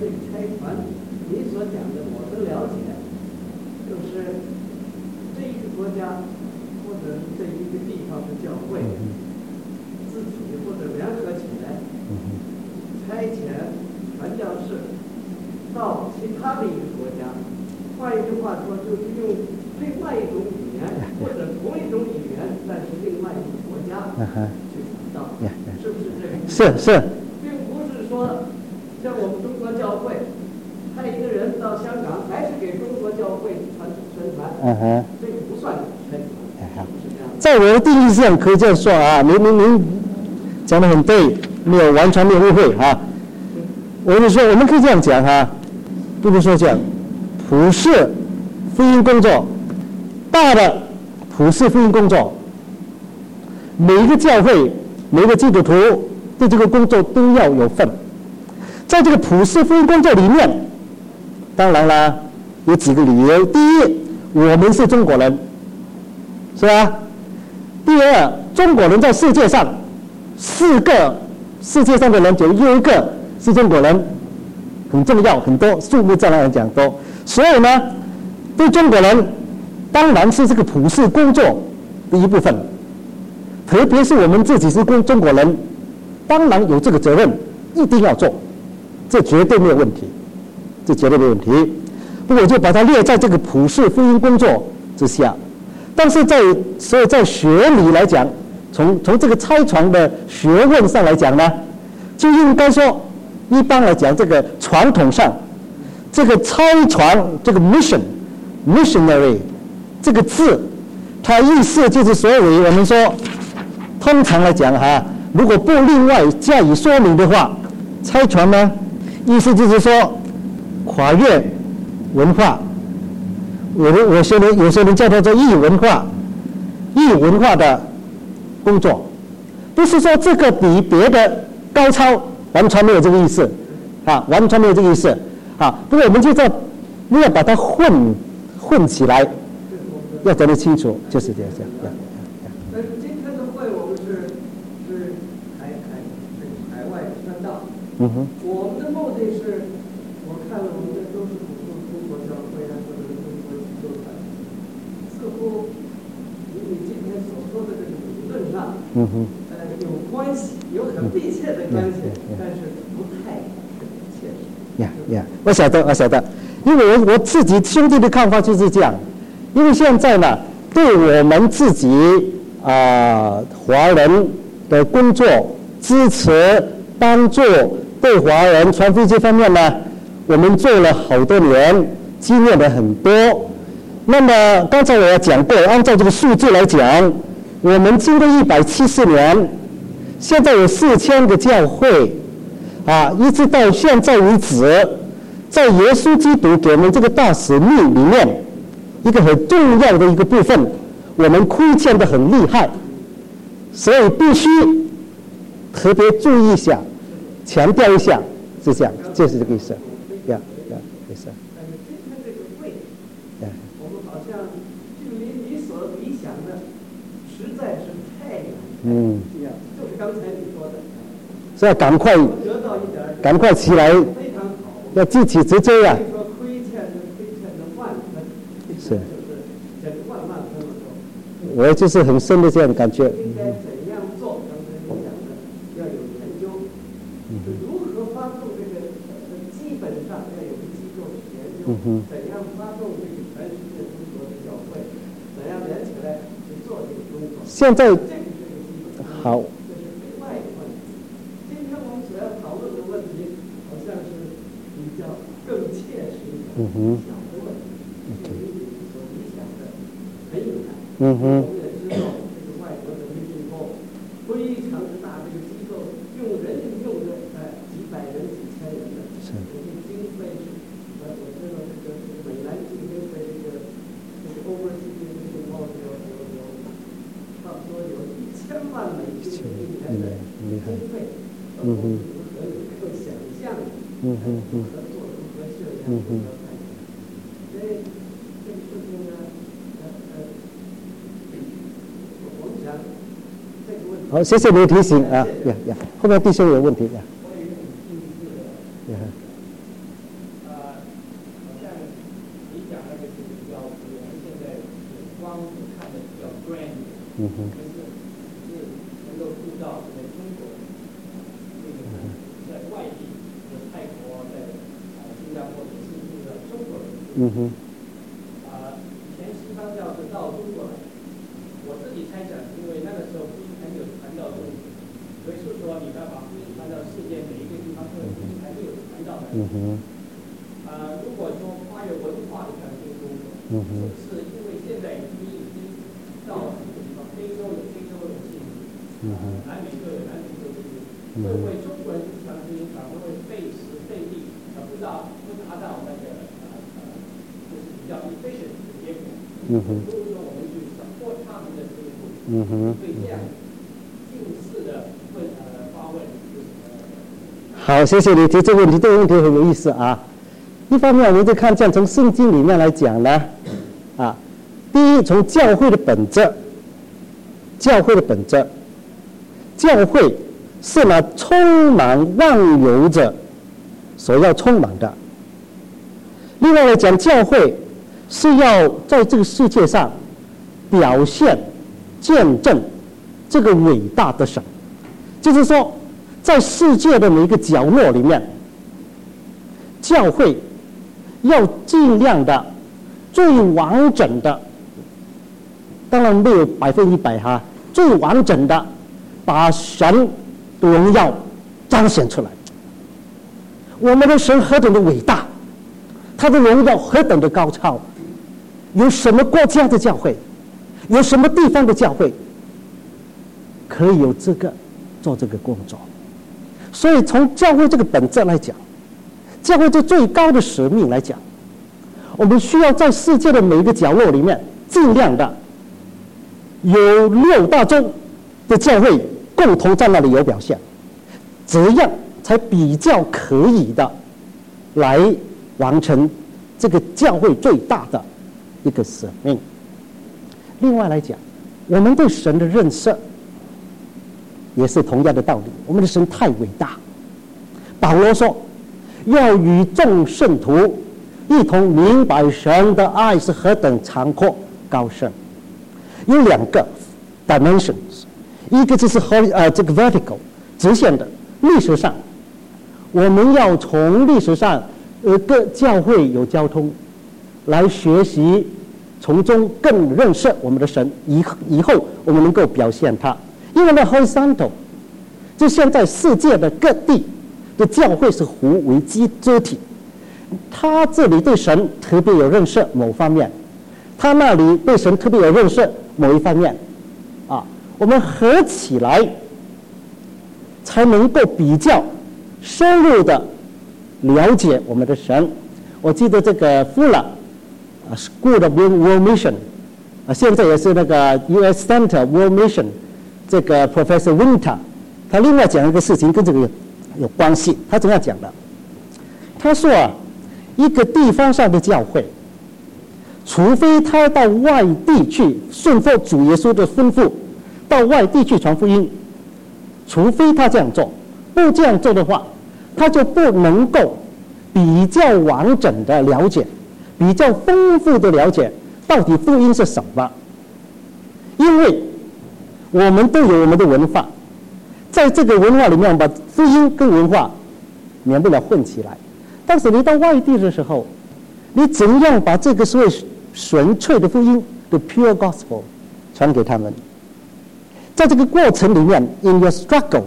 这个拆船，你所讲的我都了解，就是这一个国家或者这一个地方的教会自己或者联合起来差遣传教士到其他的一个国家，换一句话说，就是用另外一种语言或者同一种语言，但是另外一个国家去传道，是不是这个？ 是， 并不是说像我们中国教会派一个人到香港，还是给中国教会宣传，这个不算宣传，是这样。 在我的定义上可以这样说啊，您讲得很对，完全没有误会啊。我就说我们可以这样讲啊，比如说讲普世福音工作，大的普世福音工作，每一个教会每一个基督徒对这个工作都要有份。在这个普世福音工作里面，当然啦，有几个理由。第一，我们是中国人，是吧？第二，中国人在世界上4个世界上的人就有1个是中国人，很重要，很多数目上来讲多。所以呢，对中国人当然是这个普世工作的一部分，特别是我们自己是中国人，当然有这个责任，一定要做，这绝对没有问题，这绝对没有问题。不过我就把它列在这个普世福音工作之下。但是所以在学理来讲，从这个拆船的学问上来讲呢，就应该说，一般来讲，这个传统上，这个拆船这个 missionary 这个字，它意思就是所谓我们说，通常来讲哈，如果不另外加以说明的话，拆船呢，意思就是说跨越文化。有些人叫它做异文化的工作，不是说这个比别的高超，完全没有这个意思啊，完全没有这个意思啊。不过我们就在不要把它混起来，要讲得清楚，就是这样。 今天的会我们是海外传道，我们的目的是，我看了我们的都是中国教会啊，或者中国基督团，似乎与你今天所说的这个理论上，有关系，有很密切的关系，但是不太切实。 我晓得，因为我自己兄弟的看法就是这样，因为现在呢，对我们自己华人的工作支持帮助，对华人传福音这方面呢，我们做了好多年，经验了很多。那么刚才我也讲过，按照这个数据来讲，我们经过170年，现在有4000个教会，一直到现在为止，在耶稣基督给我们这个大使命里面，一个很重要的一个部分，我们亏欠得很厉害，所以必须特别注意一下，强调一下，是这样，就是这个意思，意思。 我们好像距离你所理想的实在是太远，就是刚才你说的， 所以要赶快起来， 非常好， 要积极直接呀。 说亏欠的万分，就是整万分了都。 我就是很深的这样的感觉。 应该怎样做？刚才你讲的要有研究，如何发动这个基本上要有个机构去研究，怎样发动这个全世界中国的教会，怎样连起来去做这个工作。 现在这个是一个基本好。 这是另外一个问题。今天我们所要讨论的问题，好像是比较更切实一点、小的问题，距离你所理想的很远。我们也知道这个外国的民进部非常之大，这个机构用的几百人、几千人的，这个经费是，我知道这个美兰基金会这个 overseas 这个报有差不多有1000万美金一年的经费，我们如何能够想象如何做、如何设想、如何看，所以这个事情呢，我们想这个问题。 好，谢谢你的提醒啊，后面弟兄有问题呀。 是能够顾到在中国在外地，在泰国、在新加坡也是顾到中国人。以前西方教是到中国来，我自己猜想，因为那个时候福音还没有传到中国，所以说你要把福音传到世界每一个地方，因为福音还没有传到来。如果说跨越文化的传进中国，是因为现在福音已经到很多地方，非洲有非洲的信徒，南美洲有南美洲的信徒，所以为中国人传福音反而会费时费力，不达到那个就是比较 efficient 的结果。不如说我们去 support 他们的这一步，对这样近似的发问有什么？ 好，谢谢你提这个问题，这个问题很有意思啊。一方面，我们就看见从圣经里面来讲呢，第一，从教会的本质，教会是呢充满万有者所要充满的。另外来讲，教会是要在这个世界上表现、见证这个伟大的神，就是说，在世界的每一个角落里面，教会要尽量的、最完整的，当然没有100%最完整的把神的荣耀彰显出来。我们的神何等的伟大，他的荣耀何等的高超，有什么国家的教会，有什么地方的教会可以有这个做这个工作？所以从教会这个本质来讲，教会这最高的使命来讲，我们需要在世界的每一个角落里面，尽量的有6大洲的教会共同在那里有表现，这样才比较可以的来完成这个教会最大的一个使命。另外来讲，我们对神的认识也是同样的道理，我们的神太伟大。保罗说，要与众圣徒一同明白神的爱是何等长阔高深。有2个 dimensions， 一个就是这个 vertical 直线的，历史上我们要从历史上各教会有交通来学习，从中更认识我们的神，以后我们能够表现它。因为呢 horizontal 就现在世界的各地的教会是互为肢体，他这里对神特别有认识某方面，他那里对神特别有认识某一方面，我们合起来才能够比较深入的了解我们的神。我记得这个Fuller School of World Mission， 现在也是那个 US Center World Mission， 这个 Professor Winter， 他另外讲一个事情跟这个有关系。他怎样讲的？他说一个地方上的教会，除非他到外地去顺服主耶稣的吩咐，到外地去传福音，除非他这样做，不这样做的话，他就不能够比较完整的了解，比较丰富的了解到底福音是什么。因为我们都有我们的文化，在这个文化里面把福音跟文化免不了混起来。但是你到外地的时候，你怎样把这个所谓纯粹的福音的 pure gospel 传给他们？在这个过程里面 ，in your struggle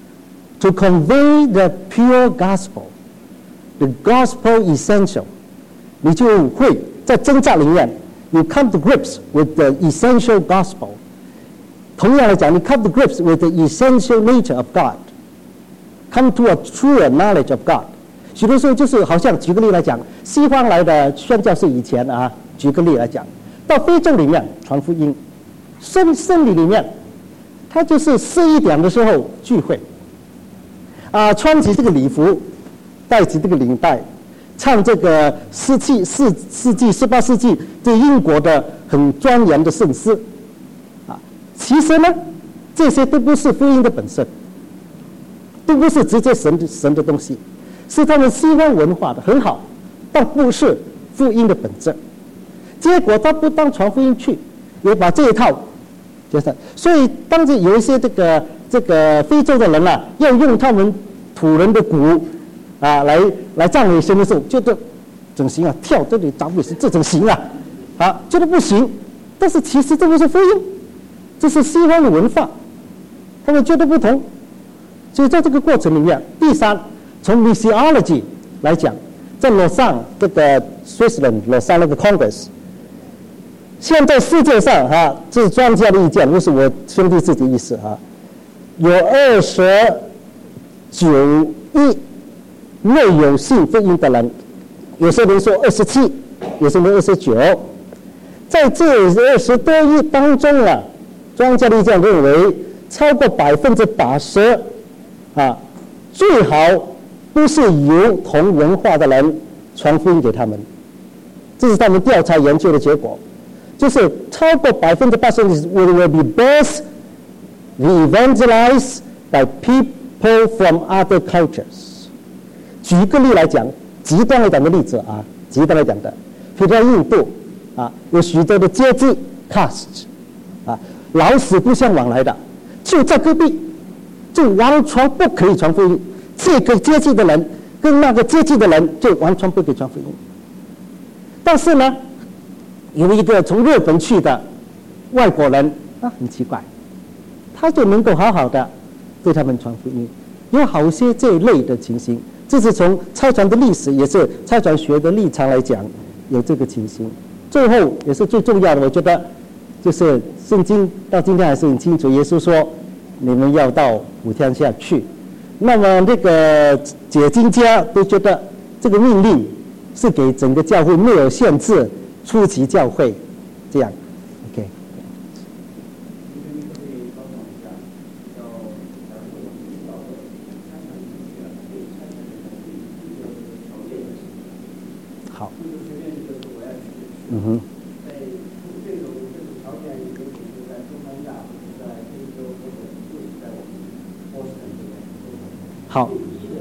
to convey the pure gospel, the gospel essential， 你就会在挣扎里面 ，you come to grips with the essential gospel。同样来讲，你 come to grips with the essential nature of God，come to a truer knowledge of God。许多时候就是好像举个例来讲，西方来的宣教士以前举个例来讲，到非洲里面传福音，圣礼里面，他就是11点的时候聚会，穿起这个礼服，戴起这个领带，唱这个18世纪对英国的很庄严的圣诗，其实呢，这些都不是福音的本身，都不是直接神的东西。是他们西方文化的很好，但不是福音的本质。结果他不当传福音去，也把这一套所以当时有一些这个非洲的人啊，要用他们土人的鼓啊来赞美神的时候，觉得整形啊，跳这里赞美是这种行啊，觉得不行。但是其实这不是福音，这是西方的文化，他们觉得不同。所以在这个过程里面，第三，从 missiology 来讲，在洛桑这个 Switzerland 洛桑那个 Congress， 现在世界上这是专家的意见，不是我兄弟自己的意思有29亿没有信福音的人，有些人说27，有些人29。在这20多亿当中专家的意见认为，超过80%最好不是由同文化的人传福音给他们。这是他们调查研究的结果，就是超过80% will be best evangelized by people from other cultures。举一个例来讲，极端来讲的例子极端来讲的，比如说印度有许多的阶级 caste 老死不相往来的，就在隔壁，就完全不可以传福音。这个阶级的人跟那个阶级的人就完全不可以传福音。但是呢，有一个从日本去的外国人很奇怪，他就能够好好的对他们传福音。有好些这一类的情形，这是从差传的历史，也是差传学的立场来讲，有这个情形。最后也是最重要的，我觉得就是圣经到今天还是很清楚，耶稣说你们要到普天下去。那么那个解经家都觉得这个命令是给整个教会，没有限制初期教会这样。 OK。 好。嗯哼。 在这种条件里面，就是在东南亚、在非洲或者就是在我们波士顿这边。 好。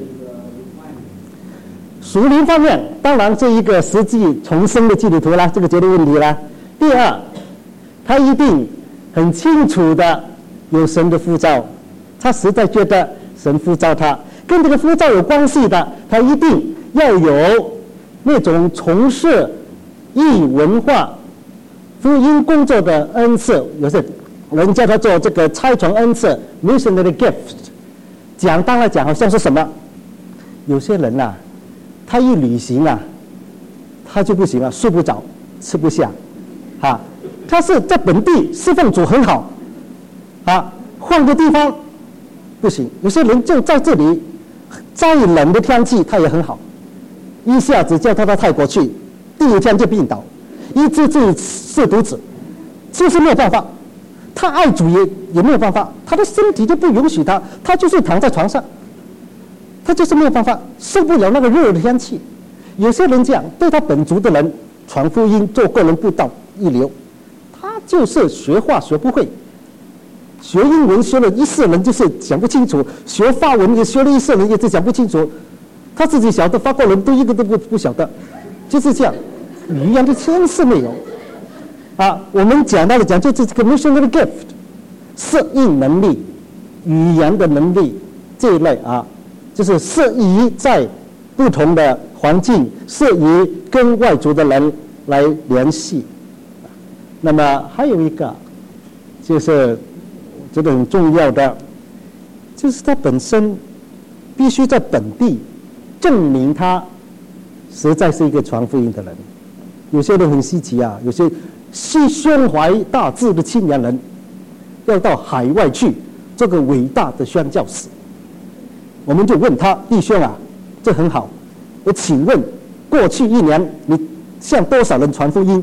属灵方面，当然是一个实际重生的基督徒啦，这个绝对问题啦。第二，他一定很清楚的有神的呼召，他实在觉得神呼召他，跟这个呼召有关系的，他一定要有那种从事异文化福音工作的恩赐，有些人叫他做这个差传恩赐 missionary gift。简单来讲，好像是什么？有些人他一旅行他就不行了，睡不着，吃不下，他是在本地侍奉主很好，换个地方不行。有些人就在这里，再冷的天气他也很好，一下子叫他到泰国去，第二天就病倒，一直自己射毒子，就是没有办法。他爱主也没有办法，他的身体就不允许他就是躺在床上。他就是没有办法，受不了那个热的天气。有些人讲，对他本族的人传福音、做个人布道一流，他就是学话学不会，学英文学了一世人就是讲不清楚，学法文也学了一世人也是讲不清楚，他自己晓得，法国人都一个都不晓得，就是这样，语言的天赋没有。我们讲到的讲就是这个 missionary gift， 适应能力、语言的能力这一类就是适宜在不同的环境，适宜跟外族的人来联系。那么还有一个，就是觉得很重要的，就是他本身必须在本地证明他实在是一个传福音的人。有些人很稀奇有些胸怀大志的青年人，要到海外去这个伟大的宣教士。我们就问他，弟兄这很好，我请问过去1年你向多少人传福音？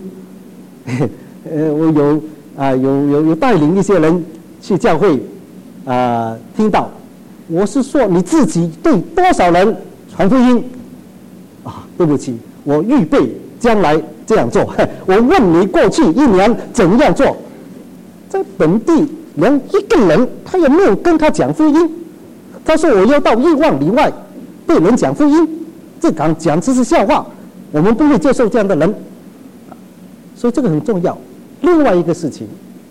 我有带领一些人去教会听到。我是说你自己对多少人传福音？对不起，我预备将来这样做。我问你过去1年怎样做？在本地连一个人他也没有跟他讲福音。他说我要到1万里外对人讲福音，这讲这是笑话，我们不会接受这样的人。所以这个很重要。另外一个事情，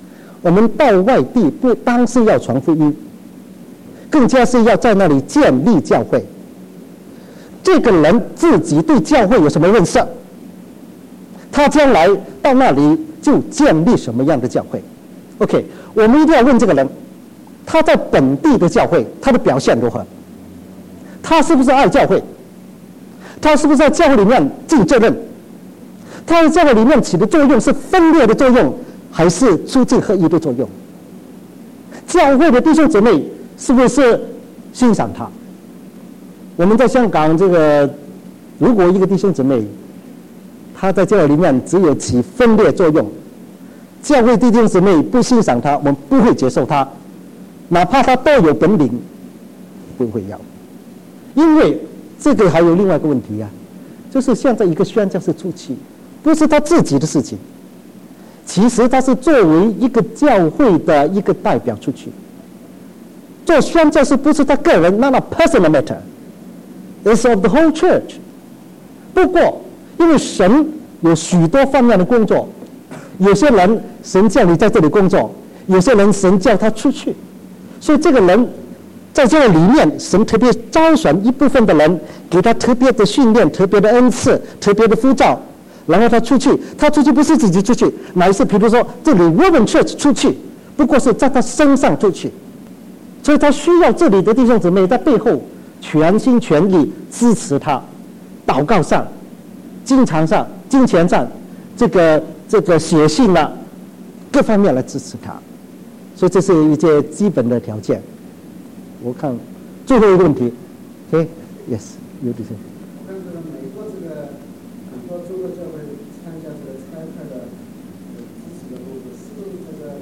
我们到外地不单是要传福音，更加是要在那里建立教会。这个人自己对教会有什么认识？他将来到那里就建立什么样的教会 ？OK， 我们一定要问这个人，他在本地的教会他的表现如何？他是不是爱教会？他是不是在教会里面尽责任？他在教会里面起的作用是分裂的作用，还是促进合一的作用？教会的弟兄姊妹是不是欣赏他？我们在香港如果一个弟兄姊妹他在教会里面只有起分裂作用，教会弟兄姊妹不欣赏他，我们不会接受他，哪怕他多有本领，不会要。因为这个还有另外一个问题啊，就是现在一个宣教士出去，不是他自己的事情，其实他是作为一个教会的一个代表出去。做宣教士不是他个人，那 personal matter，it's of the whole church。不过，因为神有许多方面的工作，有些人神叫你在这里工作，有些人神叫他出去，所以这个人在这个里面，神特别招选一部分的人，给他特别的训练、特别的恩赐、特别的呼召，然后他出去。他出去不是自己出去，乃是比如说这里 Women Church 出去，不过是在他身上出去，所以他需要这里的弟兄姊妹在背后全心全意支持他，祷告上、经常上、金钱上，这个写信啊，各方面来支持他。所以这是一些基本的条件。我看最后一个问题 ，OK，Yes， 有这些。 我看这个美国很多中国教会参加这个差派的支持的工作，是不是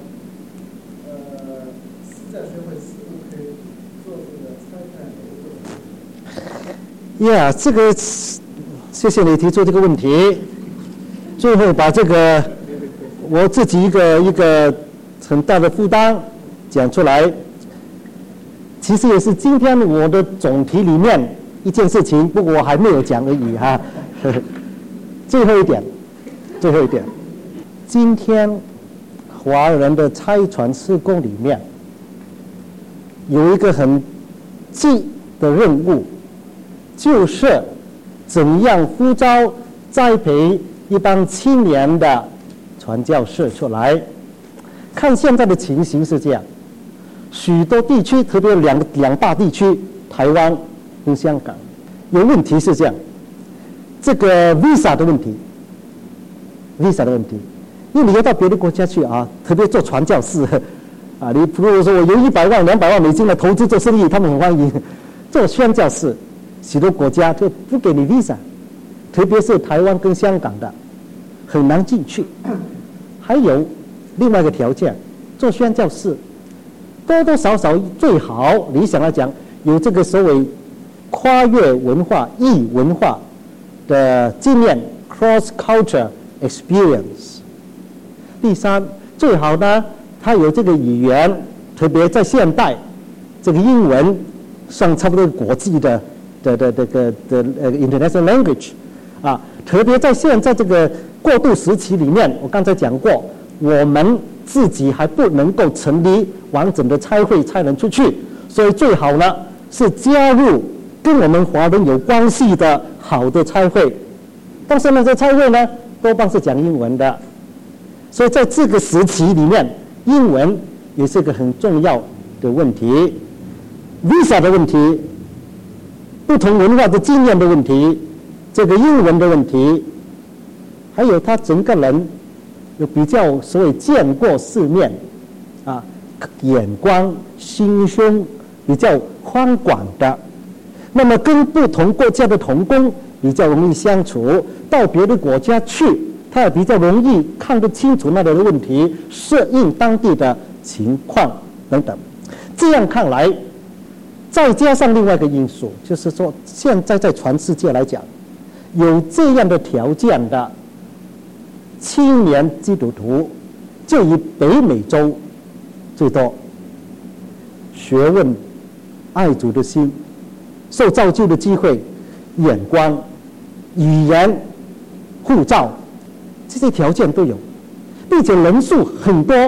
实在学会是不是可以做这个差派的 ？Yeah， 这个谢谢你提出这个问题。最后把这个我自己一个很大的负担讲出来。其实也是今天我的总题里面一件事情，不过我还没有讲而已哈。最后一点，今天华人的差传事工里面有一个很急的任务，就是怎样呼召栽培一帮青年的传教士出来。看现在的情形是这样。许多地区，特别两大地区，台湾跟香港，有问题是这样，这个 visa 的问题，因为你要到别的国家去啊，特别做传教士啊，你如果说我有100万、200万美金来投资做生意，他们很欢迎。做宣教士，许多国家就不给你 visa， 特别是台湾跟香港的，很难进去。还有另外一个条件，做宣教士。多多少少最好理想来讲，有这个所谓跨越文化、异文化的经验 （cross culture experience）。第三，最好呢，他有这个语言，特别在现代，这个英文上差不多国际的 international language 啊，特别在现在这个过渡时期里面，我刚才讲过，我们自己还不能够成立完整的差会才能出去，所以最好呢是加入跟我们华人有关系的好的差会。但是呢，这差会呢多半是讲英文的，所以在这个时期里面，英文也是个很重要的问题。visa 的问题，不同文化的经验的问题，这个英文的问题，还有他整个人有比较所谓见过世面啊，眼光心胸比较宽广的，那么跟不同国家的同工比较容易相处，到别的国家去，他也比较容易看得清楚那里的问题，适应当地的情况等等。这样看来，再加上另外一个因素，就是说现在在全世界来讲，有这样的条件的青年基督徒，就以北美洲最多，学问、爱主的心、受造就的机会、眼光、语言、护照，这些条件都有，并且人数很多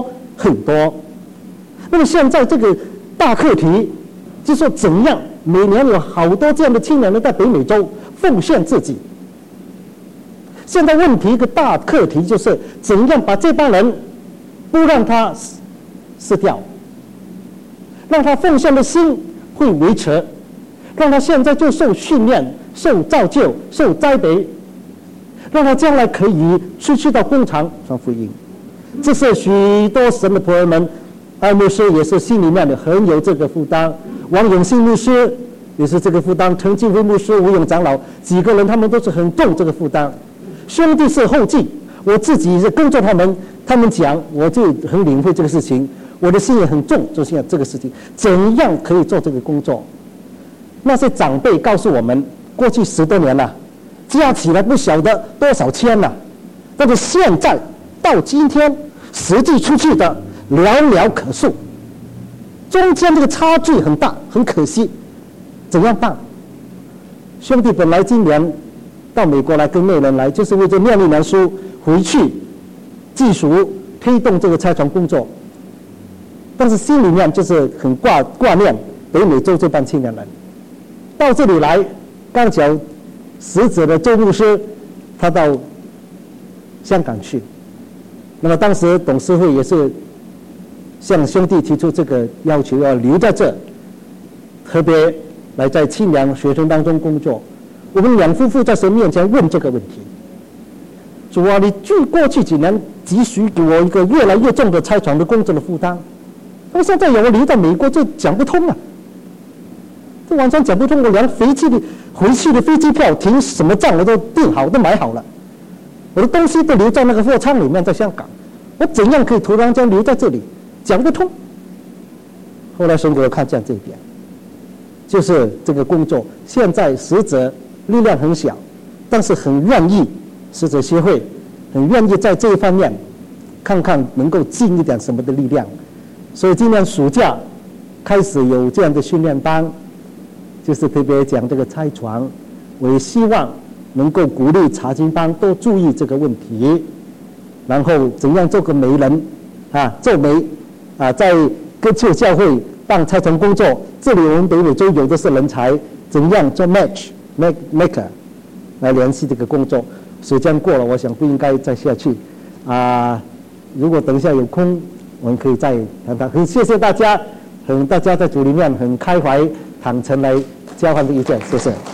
很多。那么现在这个大课题，就说怎样每年有好多这样的青年人在北美洲奉献自己。现在问题一个大课题就是怎样把这帮人不让他死掉，让他奉献的心会维持，让他现在就受训练、受造就、受栽培，让他将来可以出去到工厂传福音。这是许多神的仆人们，艾牧师也是心里面的很有这个负担，王永信牧师也是这个负担，陈进辉牧师、吴勇长老几个人，他们都是很重这个负担。兄弟是后继，我自己是跟着他们讲，我就很领会这个事情，我的心也很重，就现在这个事情怎样可以做这个工作。那些长辈告诉我们，过去10多年了，加起来不晓得多少千了，但是现在到今天实际出去的寥寥可数，中间这个差距很大，很可惜。怎样办？兄弟本来今年到美国来跟内人来，就是为这念一年书回去继续推动这个差传工作，但是心里面就是很挂念北美洲这帮青年人。到这里来，刚巧死者的周牧师他到香港去，那么当时董事会也是向兄弟提出这个要求，要留在这，特别来在青年学生当中工作。我们两夫妇在神面前问这个问题：主啊，你就过去几年急需给我一个越来越重的差传的工作的负担，那么现在有我留在美国，这讲不通啊！这完全讲不通。我连回去的飞机票、停什么站我都订好，都买好了，我的东西都留在那个货仓里面，在香港，我怎样可以突然间留在这里？讲不通。后来神给我看见这一点，就是这个工作现在死者力量很小，但是很愿意，死者协会很愿意在这一方面看看能够尽一点什么的力量。所以今年暑假开始有这样的训练班，就是特别讲这个差传，我也希望能够鼓励查经班多注意这个问题，然后怎样做个媒人做媒在各处教会办差传工作。这里我们北美洲有的是人才，怎样做 matchmaker 来联系这个工作。时间过了，我想不应该再下去如果等一下有空，我们可以再谈谈。很谢谢大家，大家在组里面很开怀坦诚来交换的意见，谢谢。